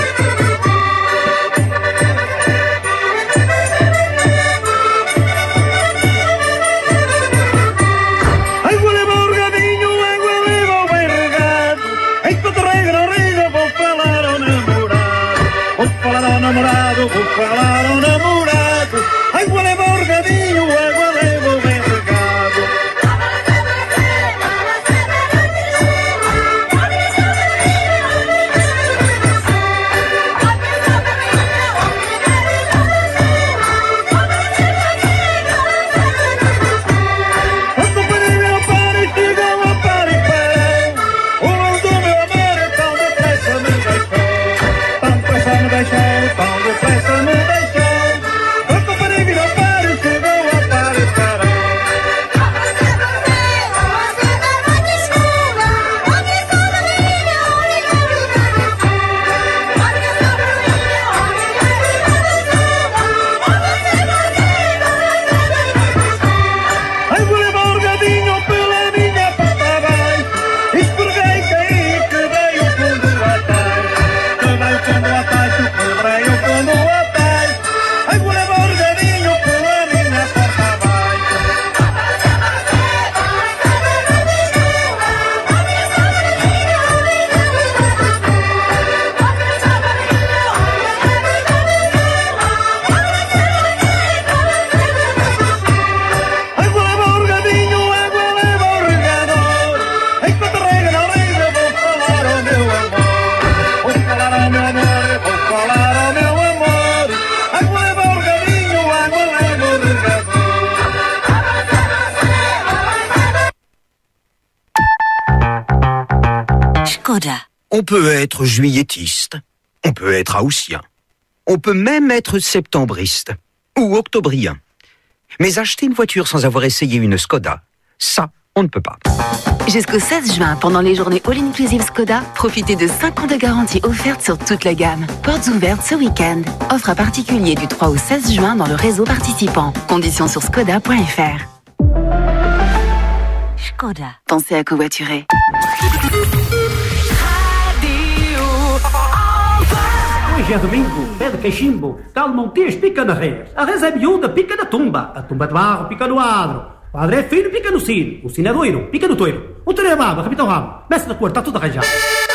Água leva o regadinho, água leva o bem regado. Em Pedreira, Riga, vou falar ao namorado. Vou falar ao namorado, vou falar ao namorado. Água leva o regadinho, água leva o bem regado. On peut être juilletiste, on peut être haussien, on peut même être septembriste ou octobrien. Mais acheter une voiture sans avoir essayé une Skoda, ça, on ne peut pas. Jusqu'au 16 juin, pendant les journées All-Inclusive Skoda, profitez de 5 ans de garantie offerte sur toute la gamme. Portes ouvertes ce week-end. Offre à particulier du 3 au 16 juin dans le réseau participant. Conditions sur skoda.fr. Skoda. Pensez à covoiturer. Hoje é domingo, pé de cachimbo, Calmontes pica na res. A res é miúda, pica na tumba. A tumba de barro pica no adro. O adro é fino, pica no sino. O sino é doiro, pica no toiro. O toiro é baba, repita o rabo. Mestre da cor, está tudo arranjado.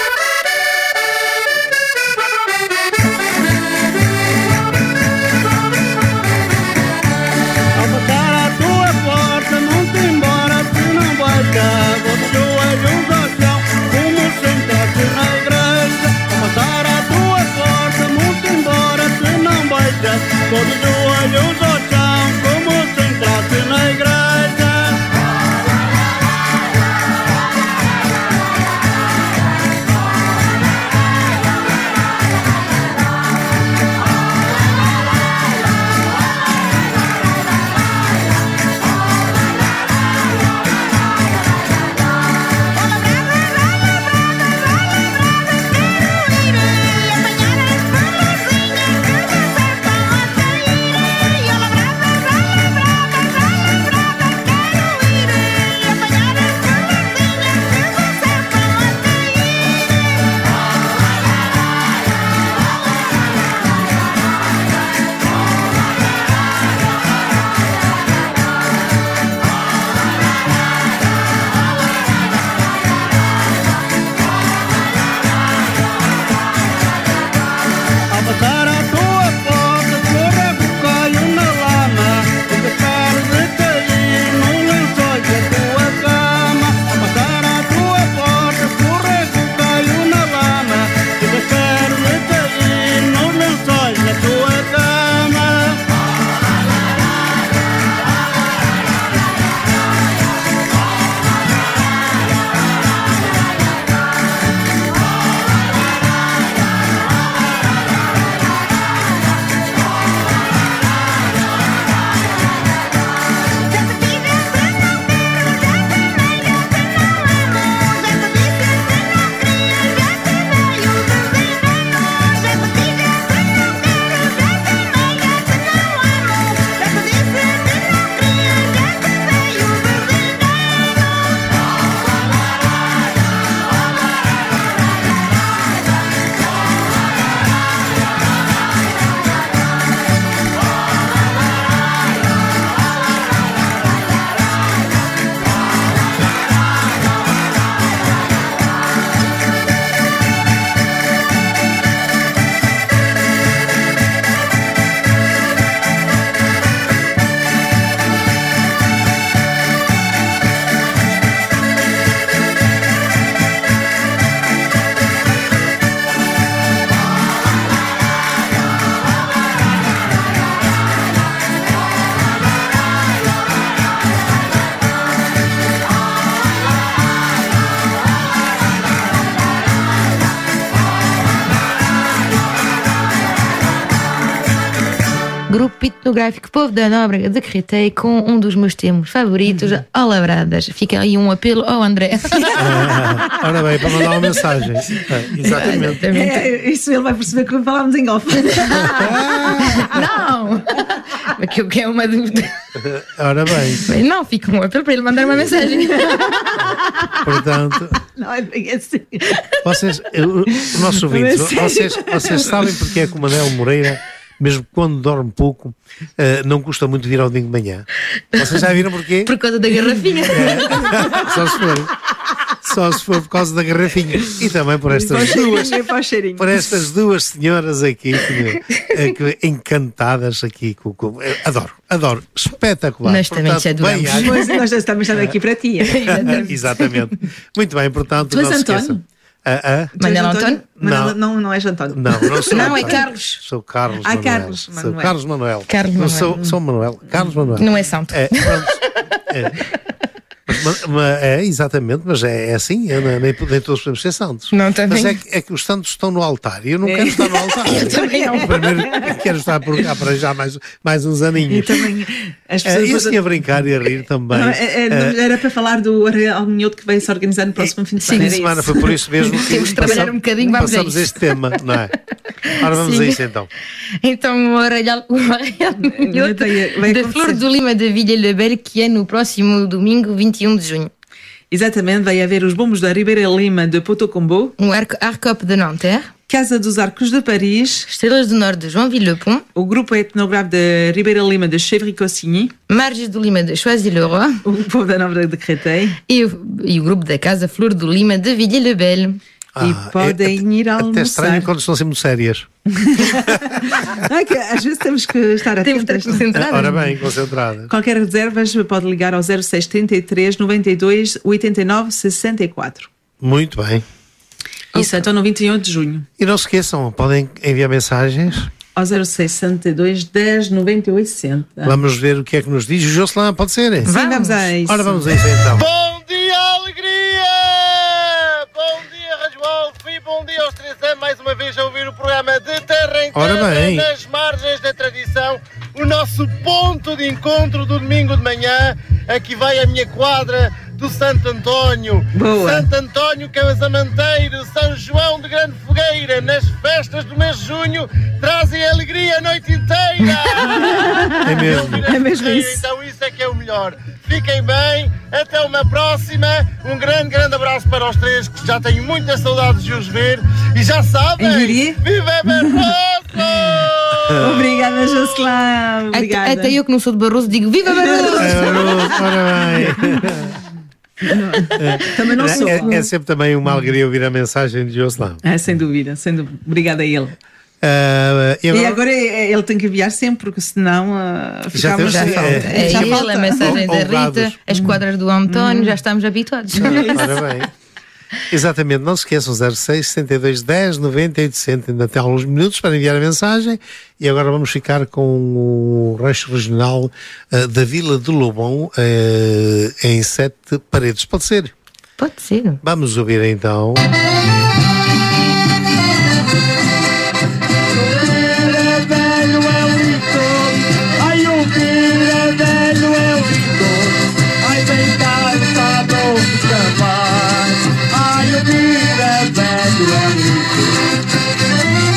Ao botar a tua porta, não te embora, tu não vai dar. Vou de joelhos ao chão, como se entrasse na igreja. Ao botar a tua porta, não te embora, tu não vai dar. Vou de joelhos ao chão, como se entrasse na igreja. Grupo etnográfico Povo da Nóbrega de Créteil, com um dos meus temas favoritos, Alabradas. Fica aí um apelo ao André. Ora bem, para mandar uma mensagem. Exatamente. Isso ele vai perceber que falámos em off. Não! Que é uma dúvida. Ora bem. Mas não, fica um apelo para ele mandar uma mensagem. Portanto, Não, é bem assim. vocês, os nossos ouvintes, vocês sabem porque é que o Manel Moreira, mesmo quando dorme pouco, não custa muito vir ao domingo de manhã. Vocês já viram porquê? Por causa da garrafinha. Só se for por causa da garrafinha. E também por estas duas senhoras aqui que encantadas aqui. Adoro. Espetacular. Nós também te adoramos. Pois, nós já estamos aqui para ti. Exatamente. Muito bem, portanto, Tu és não se António? esqueçam. Manel António? Não és António. Não sou. Não, é Carlos. Sou Carlos Ah, Manuel. Carlos Sou Manuel. Carlos Manuel. Carlos Não Manuel. sou Manuel. Carlos Manuel. Não é santo. Exatamente, mas é assim, nem todos podemos ser santos. Não, também. Mas é que os santos estão no altar e eu não quero estar no altar. Eu também não. Primeiro quero estar por cá para já mais uns E aninhos. também as E pessoas. assim a brincar e a rir também. Era para falar do Arraial Minhoto que vai se organizar no próximo fim de semana. Fim de semana foi por isso mesmo que Temos de trabalhar um bocadinho, vamos a passamos isso. este tema, não é? Ora, vamos Sim. a isso então. Então, o Arraial Minhoto vai da acontecer. Flor do Lima de Villa-le-Bel, que é no próximo domingo, 21 de junho. Exatamente, vai haver os bombos da Ribeira Lima de Potocombo, Um Arcop de Nanterre, Casa dos Arcos de Paris, Estrelas do Norte de Joinville-le-Pont, o grupo etnográfico da Ribeira Lima de Chevry-Cossigny, Marges do Lima de Choisy-le-Roi o povo da Nóbrega de Créteil. e o grupo da Casa Flor do Lima de Villa-le-Bel. E podem ir almoçar. Até estranho quando estão sempre sérias. Que às vezes temos que estar Temos de atentos. estar concentrados. Ora bem, concentrada. Qualquer reservas pode ligar ao 0633 92 89 64. Muito bem. Isso, então no 28 de junho. E não se esqueçam, podem enviar mensagens. Ao 0662 10 98 60. Vamos ver o que é que nos diz o Jocelyn, pode ser? Sim, vamos a isso. Ora, vamos a isso então. Bom dia, alegria! Bom dia, Rasvaldo! E bom dia aos 3 anos, mais uma vez a ouvir o programa de Terra em Ora Terra, bem. nas margens da tradição, o nosso ponto de encontro do domingo de manhã. Aqui vai a minha quadra do Santo António. Boa. Santo António Casamanteiro, São João de Grande Fogueira, nas festas do mês de junho, trazem alegria a noite inteira! É mesmo. É mesmo isso. Então isso é que é o melhor. Fiquem bem, até uma próxima. Um grande abraço para os três, que já tenho muita saudade de os ver. E já sabem, Enviaria? viva Barroso! Obrigada, Jocelyn. Obrigada. Até eu que não sou de Barroso digo Viva Barroso! Ora bem. Também não sou. É sempre também uma alegria ouvir a mensagem de Jocelyn. Sem dúvida, sem dúvida. Obrigada a ele. E E agora ele tem que enviar sempre, porque senão Já ficamos temos- É já ele, falta. a mensagem da Obrados. Rita, as quadras do António, já estamos habituados. Ora bem. Exatamente, não se esqueçam, 06 72 10 98 60. Ainda tem alguns minutos para enviar a mensagem. E agora vamos ficar com o rancho regional da Vila de Lobão, em 7 Paredes. Pode ser? Pode ser. Vamos ouvir então. Ai, o vira velho é o Vitor. Ai, vem cá, está bom escapar. Ai, o vira velho é o Vitor.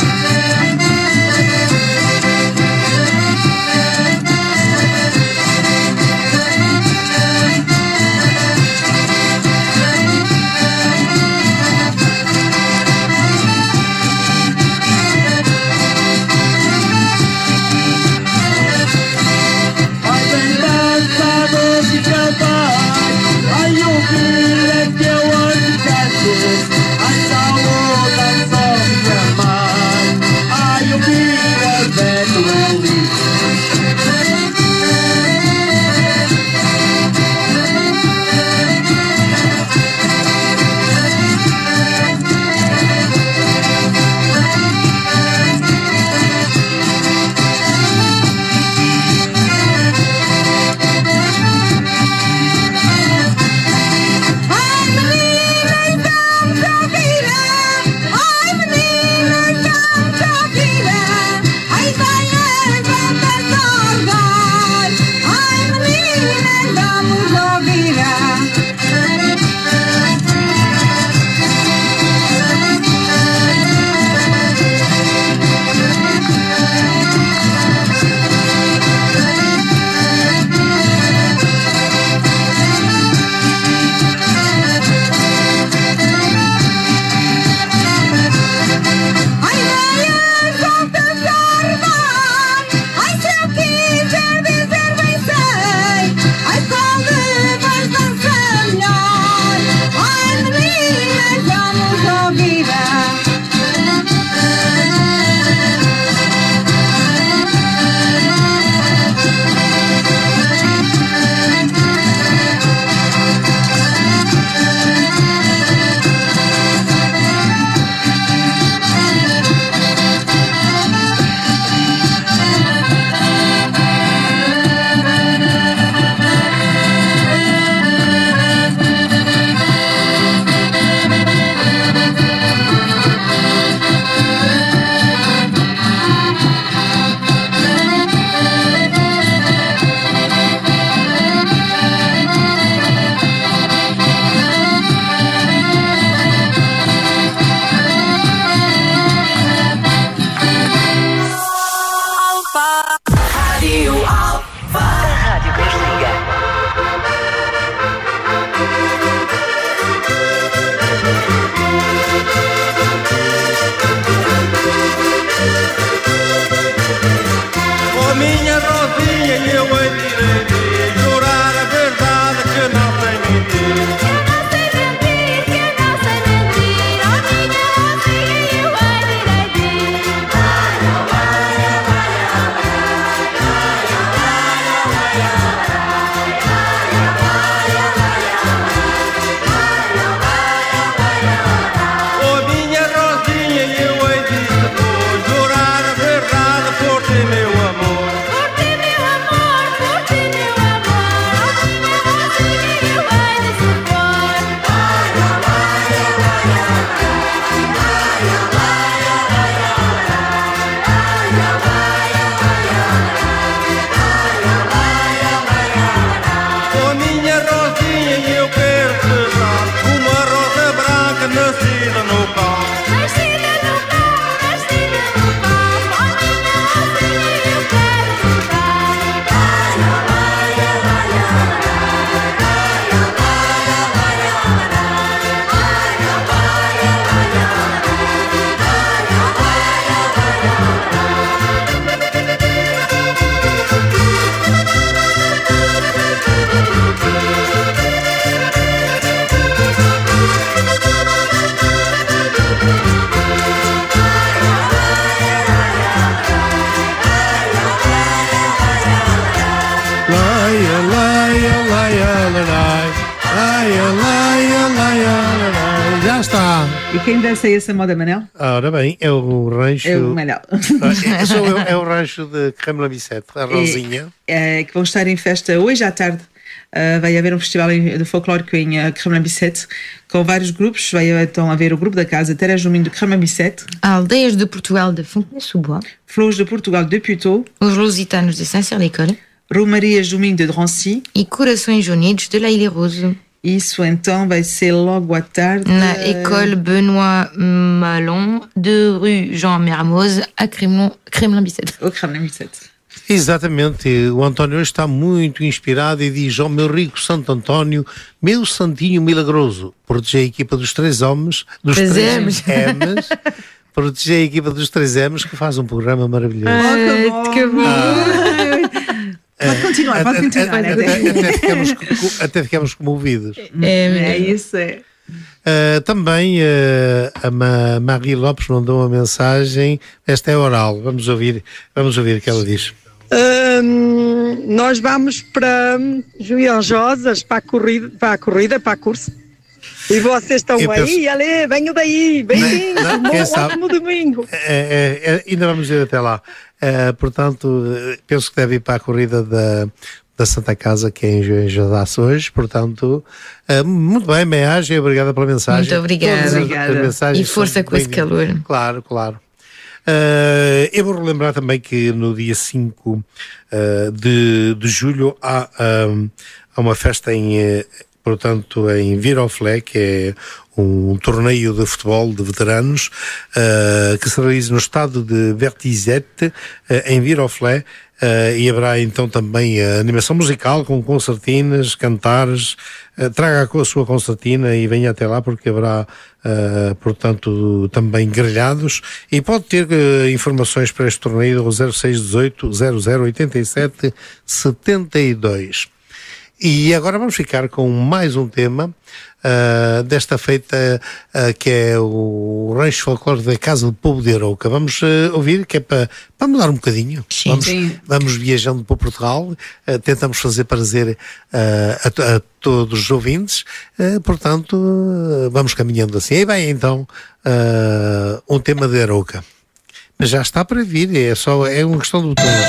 E quem dança essa moda, Manel? Ora bem, é o rancho... É o Manel. É o rancho de Câmara Bicete, a Rosinha. Que vão estar em festa hoje à tarde. Vai haver um festival de folclórico em Câmara Bicete, com vários grupos. Vai então haver o grupo da casa Terra Juminho de Câmara Bicete, Aldeias de Portugal de Fontenay-sous-Bois, Flores de Portugal de Puteaux, os Lusitanos de Saint-Cyr-l'École, Romaria Juminho de Drancy e Corações Unidos de La Île-et-Rose. Isso então vai ser logo à tarde na École Benoît Malon de rue Jean Mermoz a Kremlin-Bicêtre. Au Kremlin-Bicêtre. Exatamente, o António hoje está muito inspirado e diz: ó meu rico Santo António, meu santinho milagroso, protegei a equipa dos três homens, dos três M's, protegei a equipa dos três M's, que faz um programa maravilhoso. Que bom! Pode continuar. Até ficamos comovidos. É isso. Também a Marie Lopes mandou uma mensagem. Esta é oral. Vamos ouvir o que ela diz. Nós vamos para Juiz Rosas, para a curso. E vocês estão aí, ali, venham daí, bem-vindos, ótimo domingo. Ainda vamos ir até lá. Portanto, penso que deve ir para a corrida da Santa Casa, que é em Jadaço hoje. Portanto, muito bem, Meagem, obrigada pela mensagem. Muito obrigada. E força com esse calor. Claro. Eu vou relembrar também que no dia 5 de julho há uma festa portanto, em Viroflé, que é um torneio de futebol de veteranos que se realiza no estado de Vertisete, em Viroflé, e haverá então também a animação musical com concertinas, cantares. Traga a sua concertina e venha até lá, porque haverá portanto também grelhados, e pode ter informações para este torneio ao 0618 0087 72. E agora vamos ficar com mais um tema desta feita, que é o Rancho Folclórico da Casa do Povo de Arouca. Vamos ouvir, que é para mudar um bocadinho. Vamos viajando para Portugal, tentamos fazer prazer a todos os ouvintes, portanto vamos caminhando assim. E bem, então, um tema de Arouca. Mas já está para vir, é uma questão do tempo.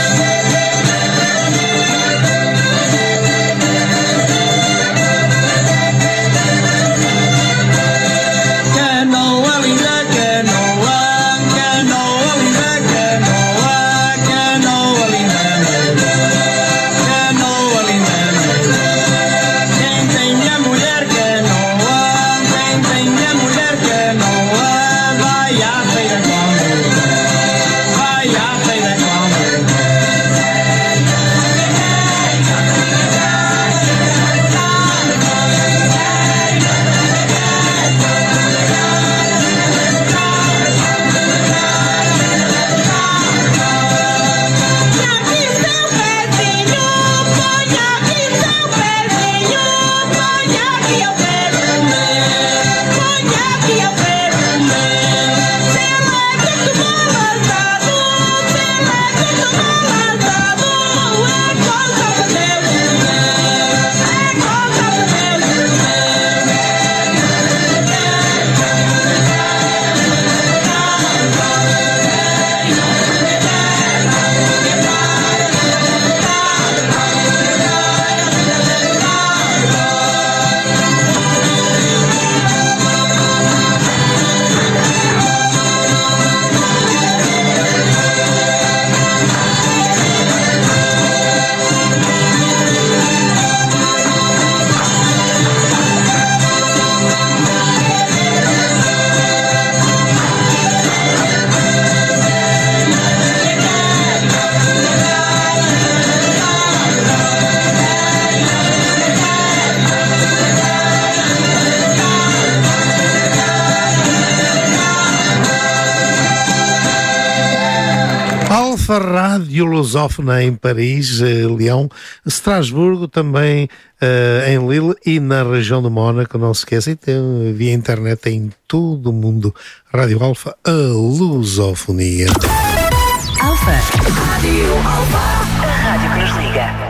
Rádio Lusófona em Paris, Lyon, Estrasburgo, também em Lille e na região de Mónaco, não se esqueça, e tem via internet em todo o mundo. Rádio Alfa, a lusofonia. Alfa. Rádio Alfa. A rádio que nos liga.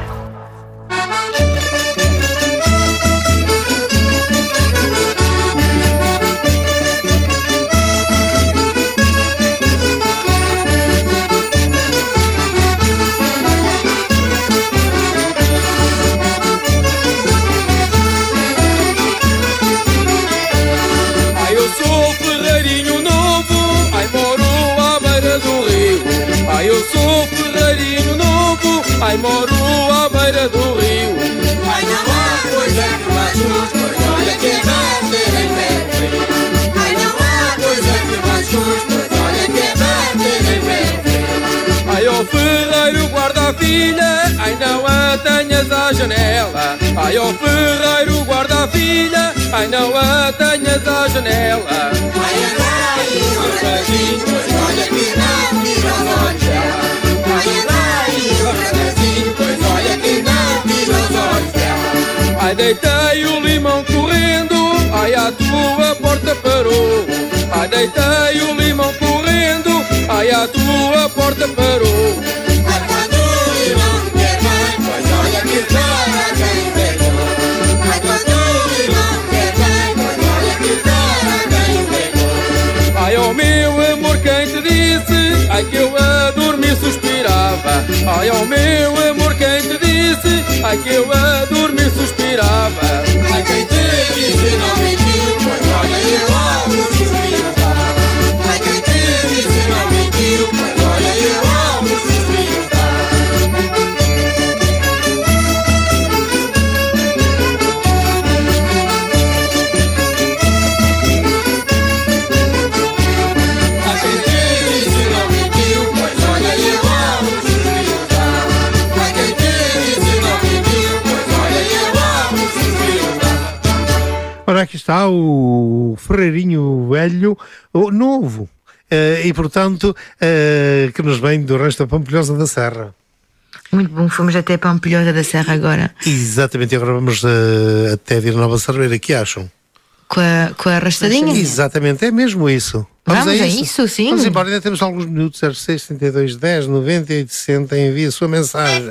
sou ferreirinho novo, ai moro à beira do rio. Ai não há coisa que mais custe, pois olha que é bater em pé frio. Ai não há coisa que mais custe, pois olha que é bater em pé frio. Ai ó ferreiro guarda a filha, ai não a tenhas à janela. Ai ó ferreiro guarda a filha, ai não a tenhas à janela. Ai andar aí o rapazinho, pois olha que não tira os olhos dela. Ai andar aí o rapazinho, pois olha que não tira os olhos dela. Ai deitei o limão correndo, ai a tua porta parou. Ai deitei o limão correndo, ai a tua porta parou. Ai quando o limão quer bem, pois olha que para quem pegou. Ai quando o limão quer bem, pois olha que para quem pegou. Ai ó meu amor quem te disse, ai que eu a dormir suspirava. Ai ó meu amor quem te disse, ai que eu a dormir suspirava. Ai quem te disse não mentiu, pois olha eu logo suspirava. Ai quem te disse não mentiu, pois olha eu logo suspirava. Ai quem te disse não mentiu, pois olha eu logo suspirava. Ai quem te disse não mentiu, pois olha eu logo suspirava. Ora, aqui está o ferreirinho velho, o novo, e portanto, que nos vem do resto da Pampilhosa da Serra. Muito bom, fomos até Pampilhosa da Serra agora. Exatamente, e agora vamos até Vila Nova de Cerveira, que acham? Com a arrastadinha? Exatamente, é mesmo isso. Vamos a isso, sim. Vamos embora, ainda temos alguns minutos, 06 72 10 98 60, envie a sua mensagem.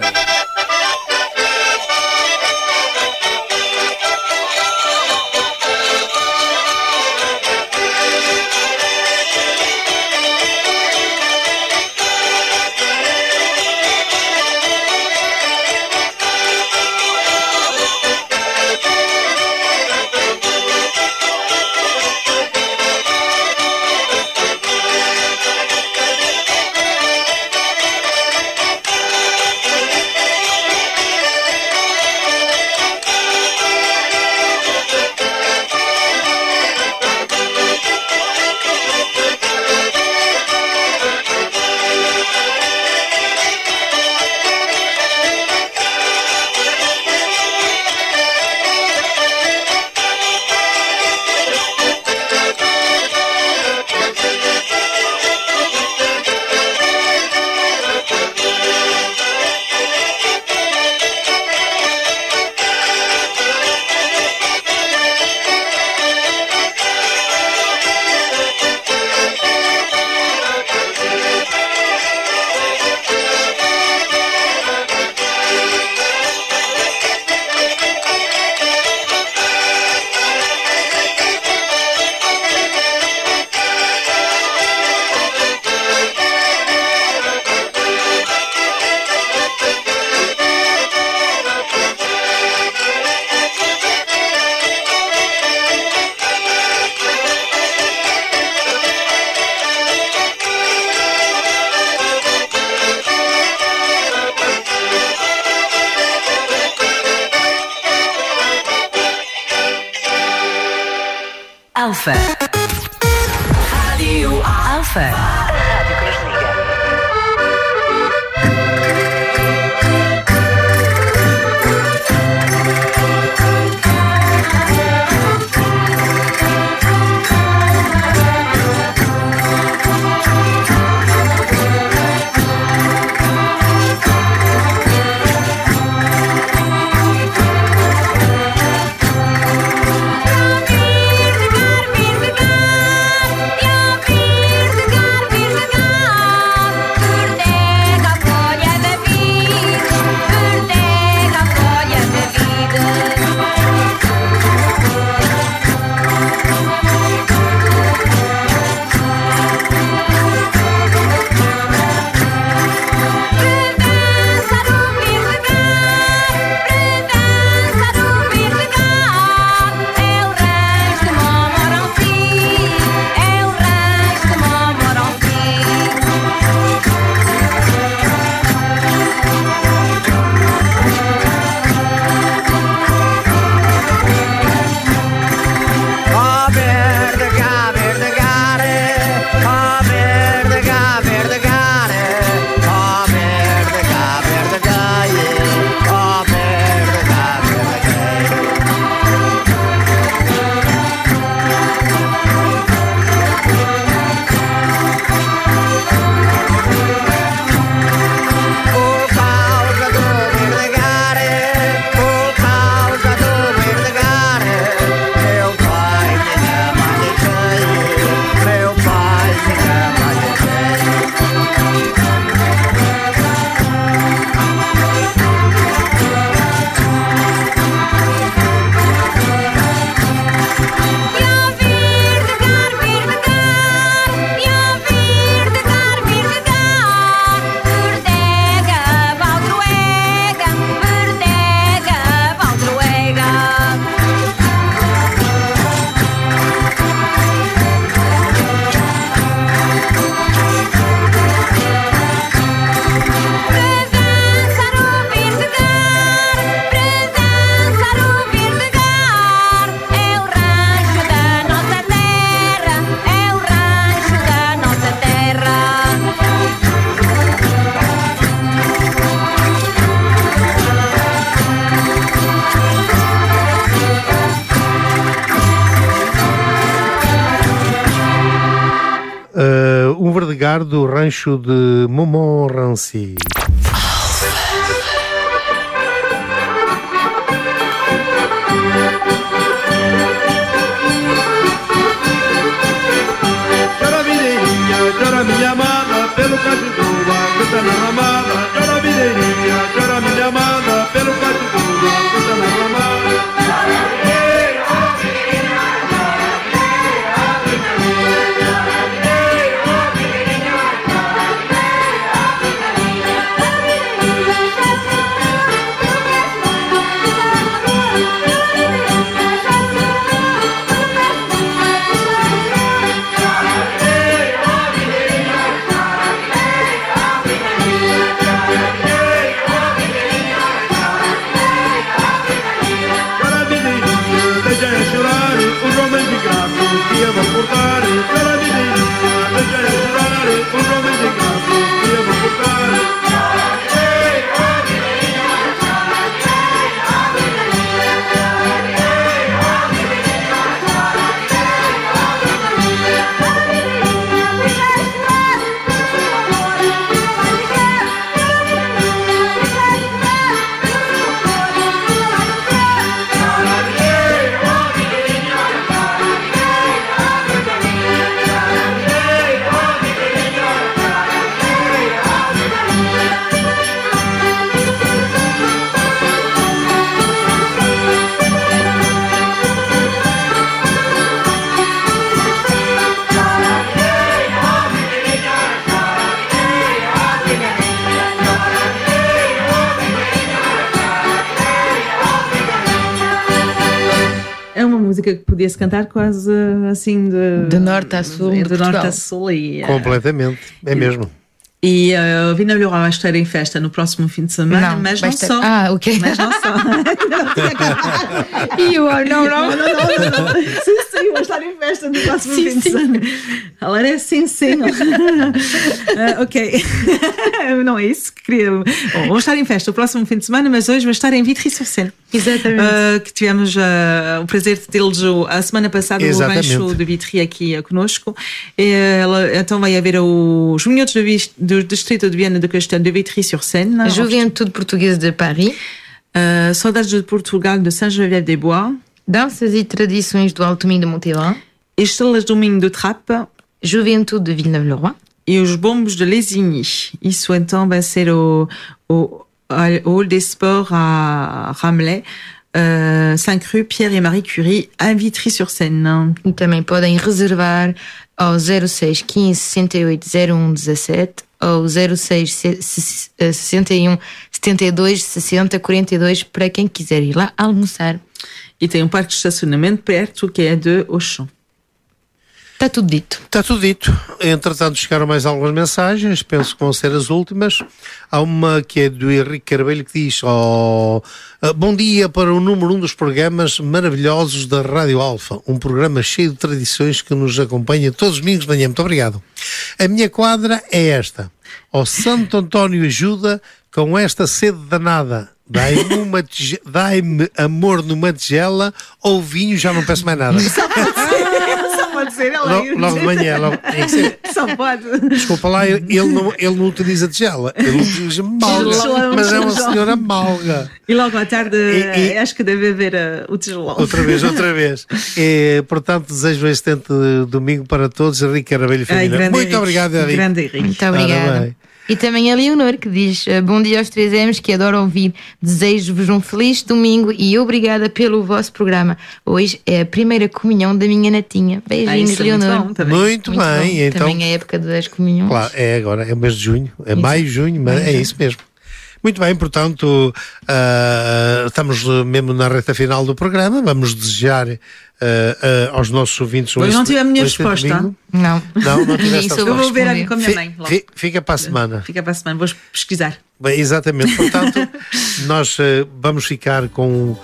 Alfa. Rádio Alfa. A rádio que nos liga. Vir de gar, vir de gar, um verdegar do rancho de Montmorency. Chora minha amada pelo Catiduba, canta na ramada. Chora videirinha, chora minha amada pelo Catiduba, canta na ramada. música que podia-se cantar quase assim de norte a sul. De norte a sul. E, completamente, é mesmo. E o Villeneuve Leroy vai estar em festa no próximo fim de semana, mas não só. Ah, ok. Mas não só. E eu, não. Sim, vou estar em festa no próximo fim de semana. Ela era sim. Ok. Não é isso que queria. Bom, vou estar em festa o próximo fim de semana, mas hoje vou estar em Vitry-sur-Seine. Exatamente. Que tivemos o prazer de tê-los a semana passada no rancho de Vitry aqui conosco. Então vai haver os minhotos do distrito de Viana do Castelo de Vitry-sur-Seine. Juventude Portuguesa de Paris. Soldados de Portugal de Saint-Geneviève-des-Bois. Danças e tradições do Alto Minho de Monteilhard. Estrelas do Minho de Trappes. Juventude de Villeneuve-Leroy. E os bombos de Lesigny. Isso então vai ser o Hall des Sports a Ramley, Saint-Cru, Pierre e Marie Curie, a Vitry-sur-Seine. E também podem reservar ao 06 15 68 01 17 ou 06 61 72 60 42 para quem quiser ir lá almoçar. E tem um parque de estacionamento perto que é de Auchan. Está tudo dito. Está tudo dito. Entretanto, chegaram mais algumas mensagens, penso que vão ser as últimas. Há uma que é do Henrique Carvalho que diz: bom dia para o número 1 dos programas maravilhosos da Rádio Alfa. Um programa cheio de tradições que nos acompanha todos os domingos de manhã. Muito obrigado. A minha quadra é esta: ó Santo António ajuda com esta sede danada. Dai-me amor numa tigela ou vinho, já não peço mais nada. Pode ser, logo de manhã, tem que ser. Só pode. Desculpa lá, ele não utiliza tigela, ele utiliza malga, mas é uma senhora malga. E logo à tarde acho que deve haver o tijolão. Outra vez. Portanto, desejo um excelente domingo para todos. Henrique Carabelho e família. Muito obrigado, Henrique. Grande Henrique. Muito obrigada. E também a Leonor que diz: bom dia aos 3Ms que adoro ouvir, desejo-vos um feliz domingo e obrigada pelo vosso programa. Hoje é a primeira comunhão da minha netinha. Beijinhos, Leonor. Muito bem. Então, também é a época das comunhões. Claro, é agora, é o mês de junho, é maio, junho, mas é isso mesmo. Muito bem, portanto, estamos mesmo na reta final do programa. Vamos desejar aos nossos ouvintes hoje não tive a minha resposta. Domingo. Não tiveste. Eu vou ver aqui com a minha mãe. Fica para a semana. Vou pesquisar. Bem, exatamente, portanto, nós vamos ficar com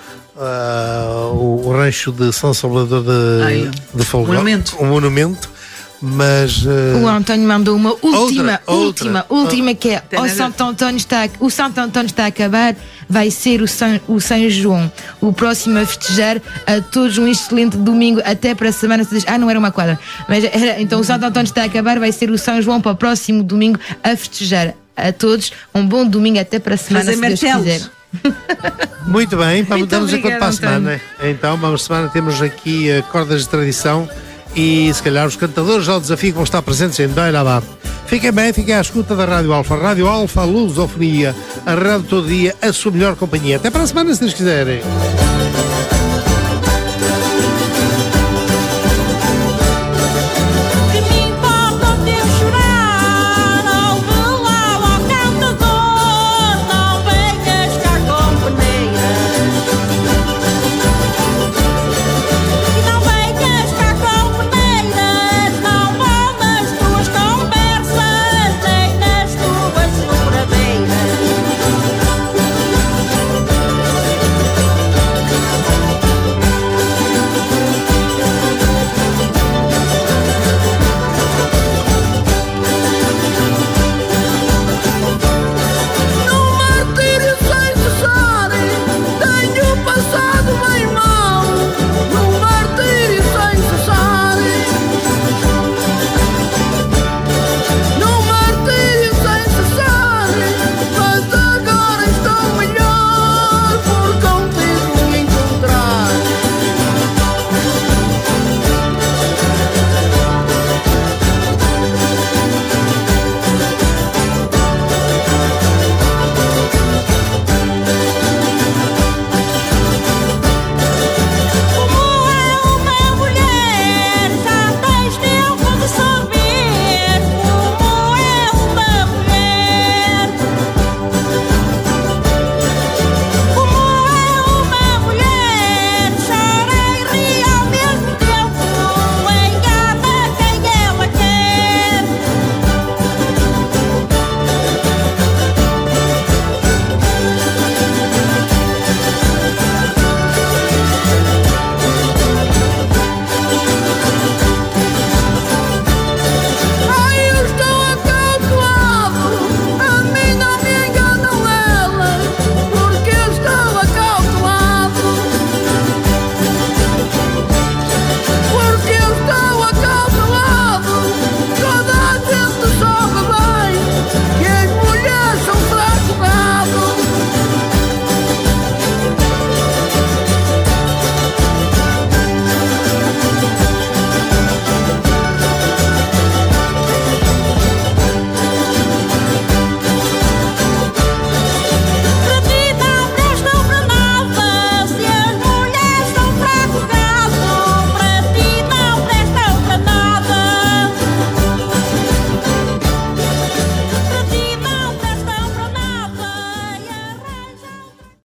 o rancho de São Salvador de Folgado. Um monumento. Mas o António mandou uma última que é: o Santo António está a acabar, vai ser o São João. O próximo a festejar. A todos um excelente domingo, até para a semana. Não era uma quadra, mas então o Santo António está a acabar, vai ser o São João para o próximo domingo a festejar. A todos um bom domingo, até para a semana, se Deus quiser. Muito bem, vamos encontrar para a António. semana. Então, vamos semana, temos aqui cordas de tradição e se calhar os cantadores ao desafio vão estar presentes em Beira-Mar. Fiquem bem, fiquem à escuta da Rádio Alfa. Rádio Alfa, Lusofonia, a rádio todo dia, a sua melhor companhia. Até para a semana, se Deus quiserem.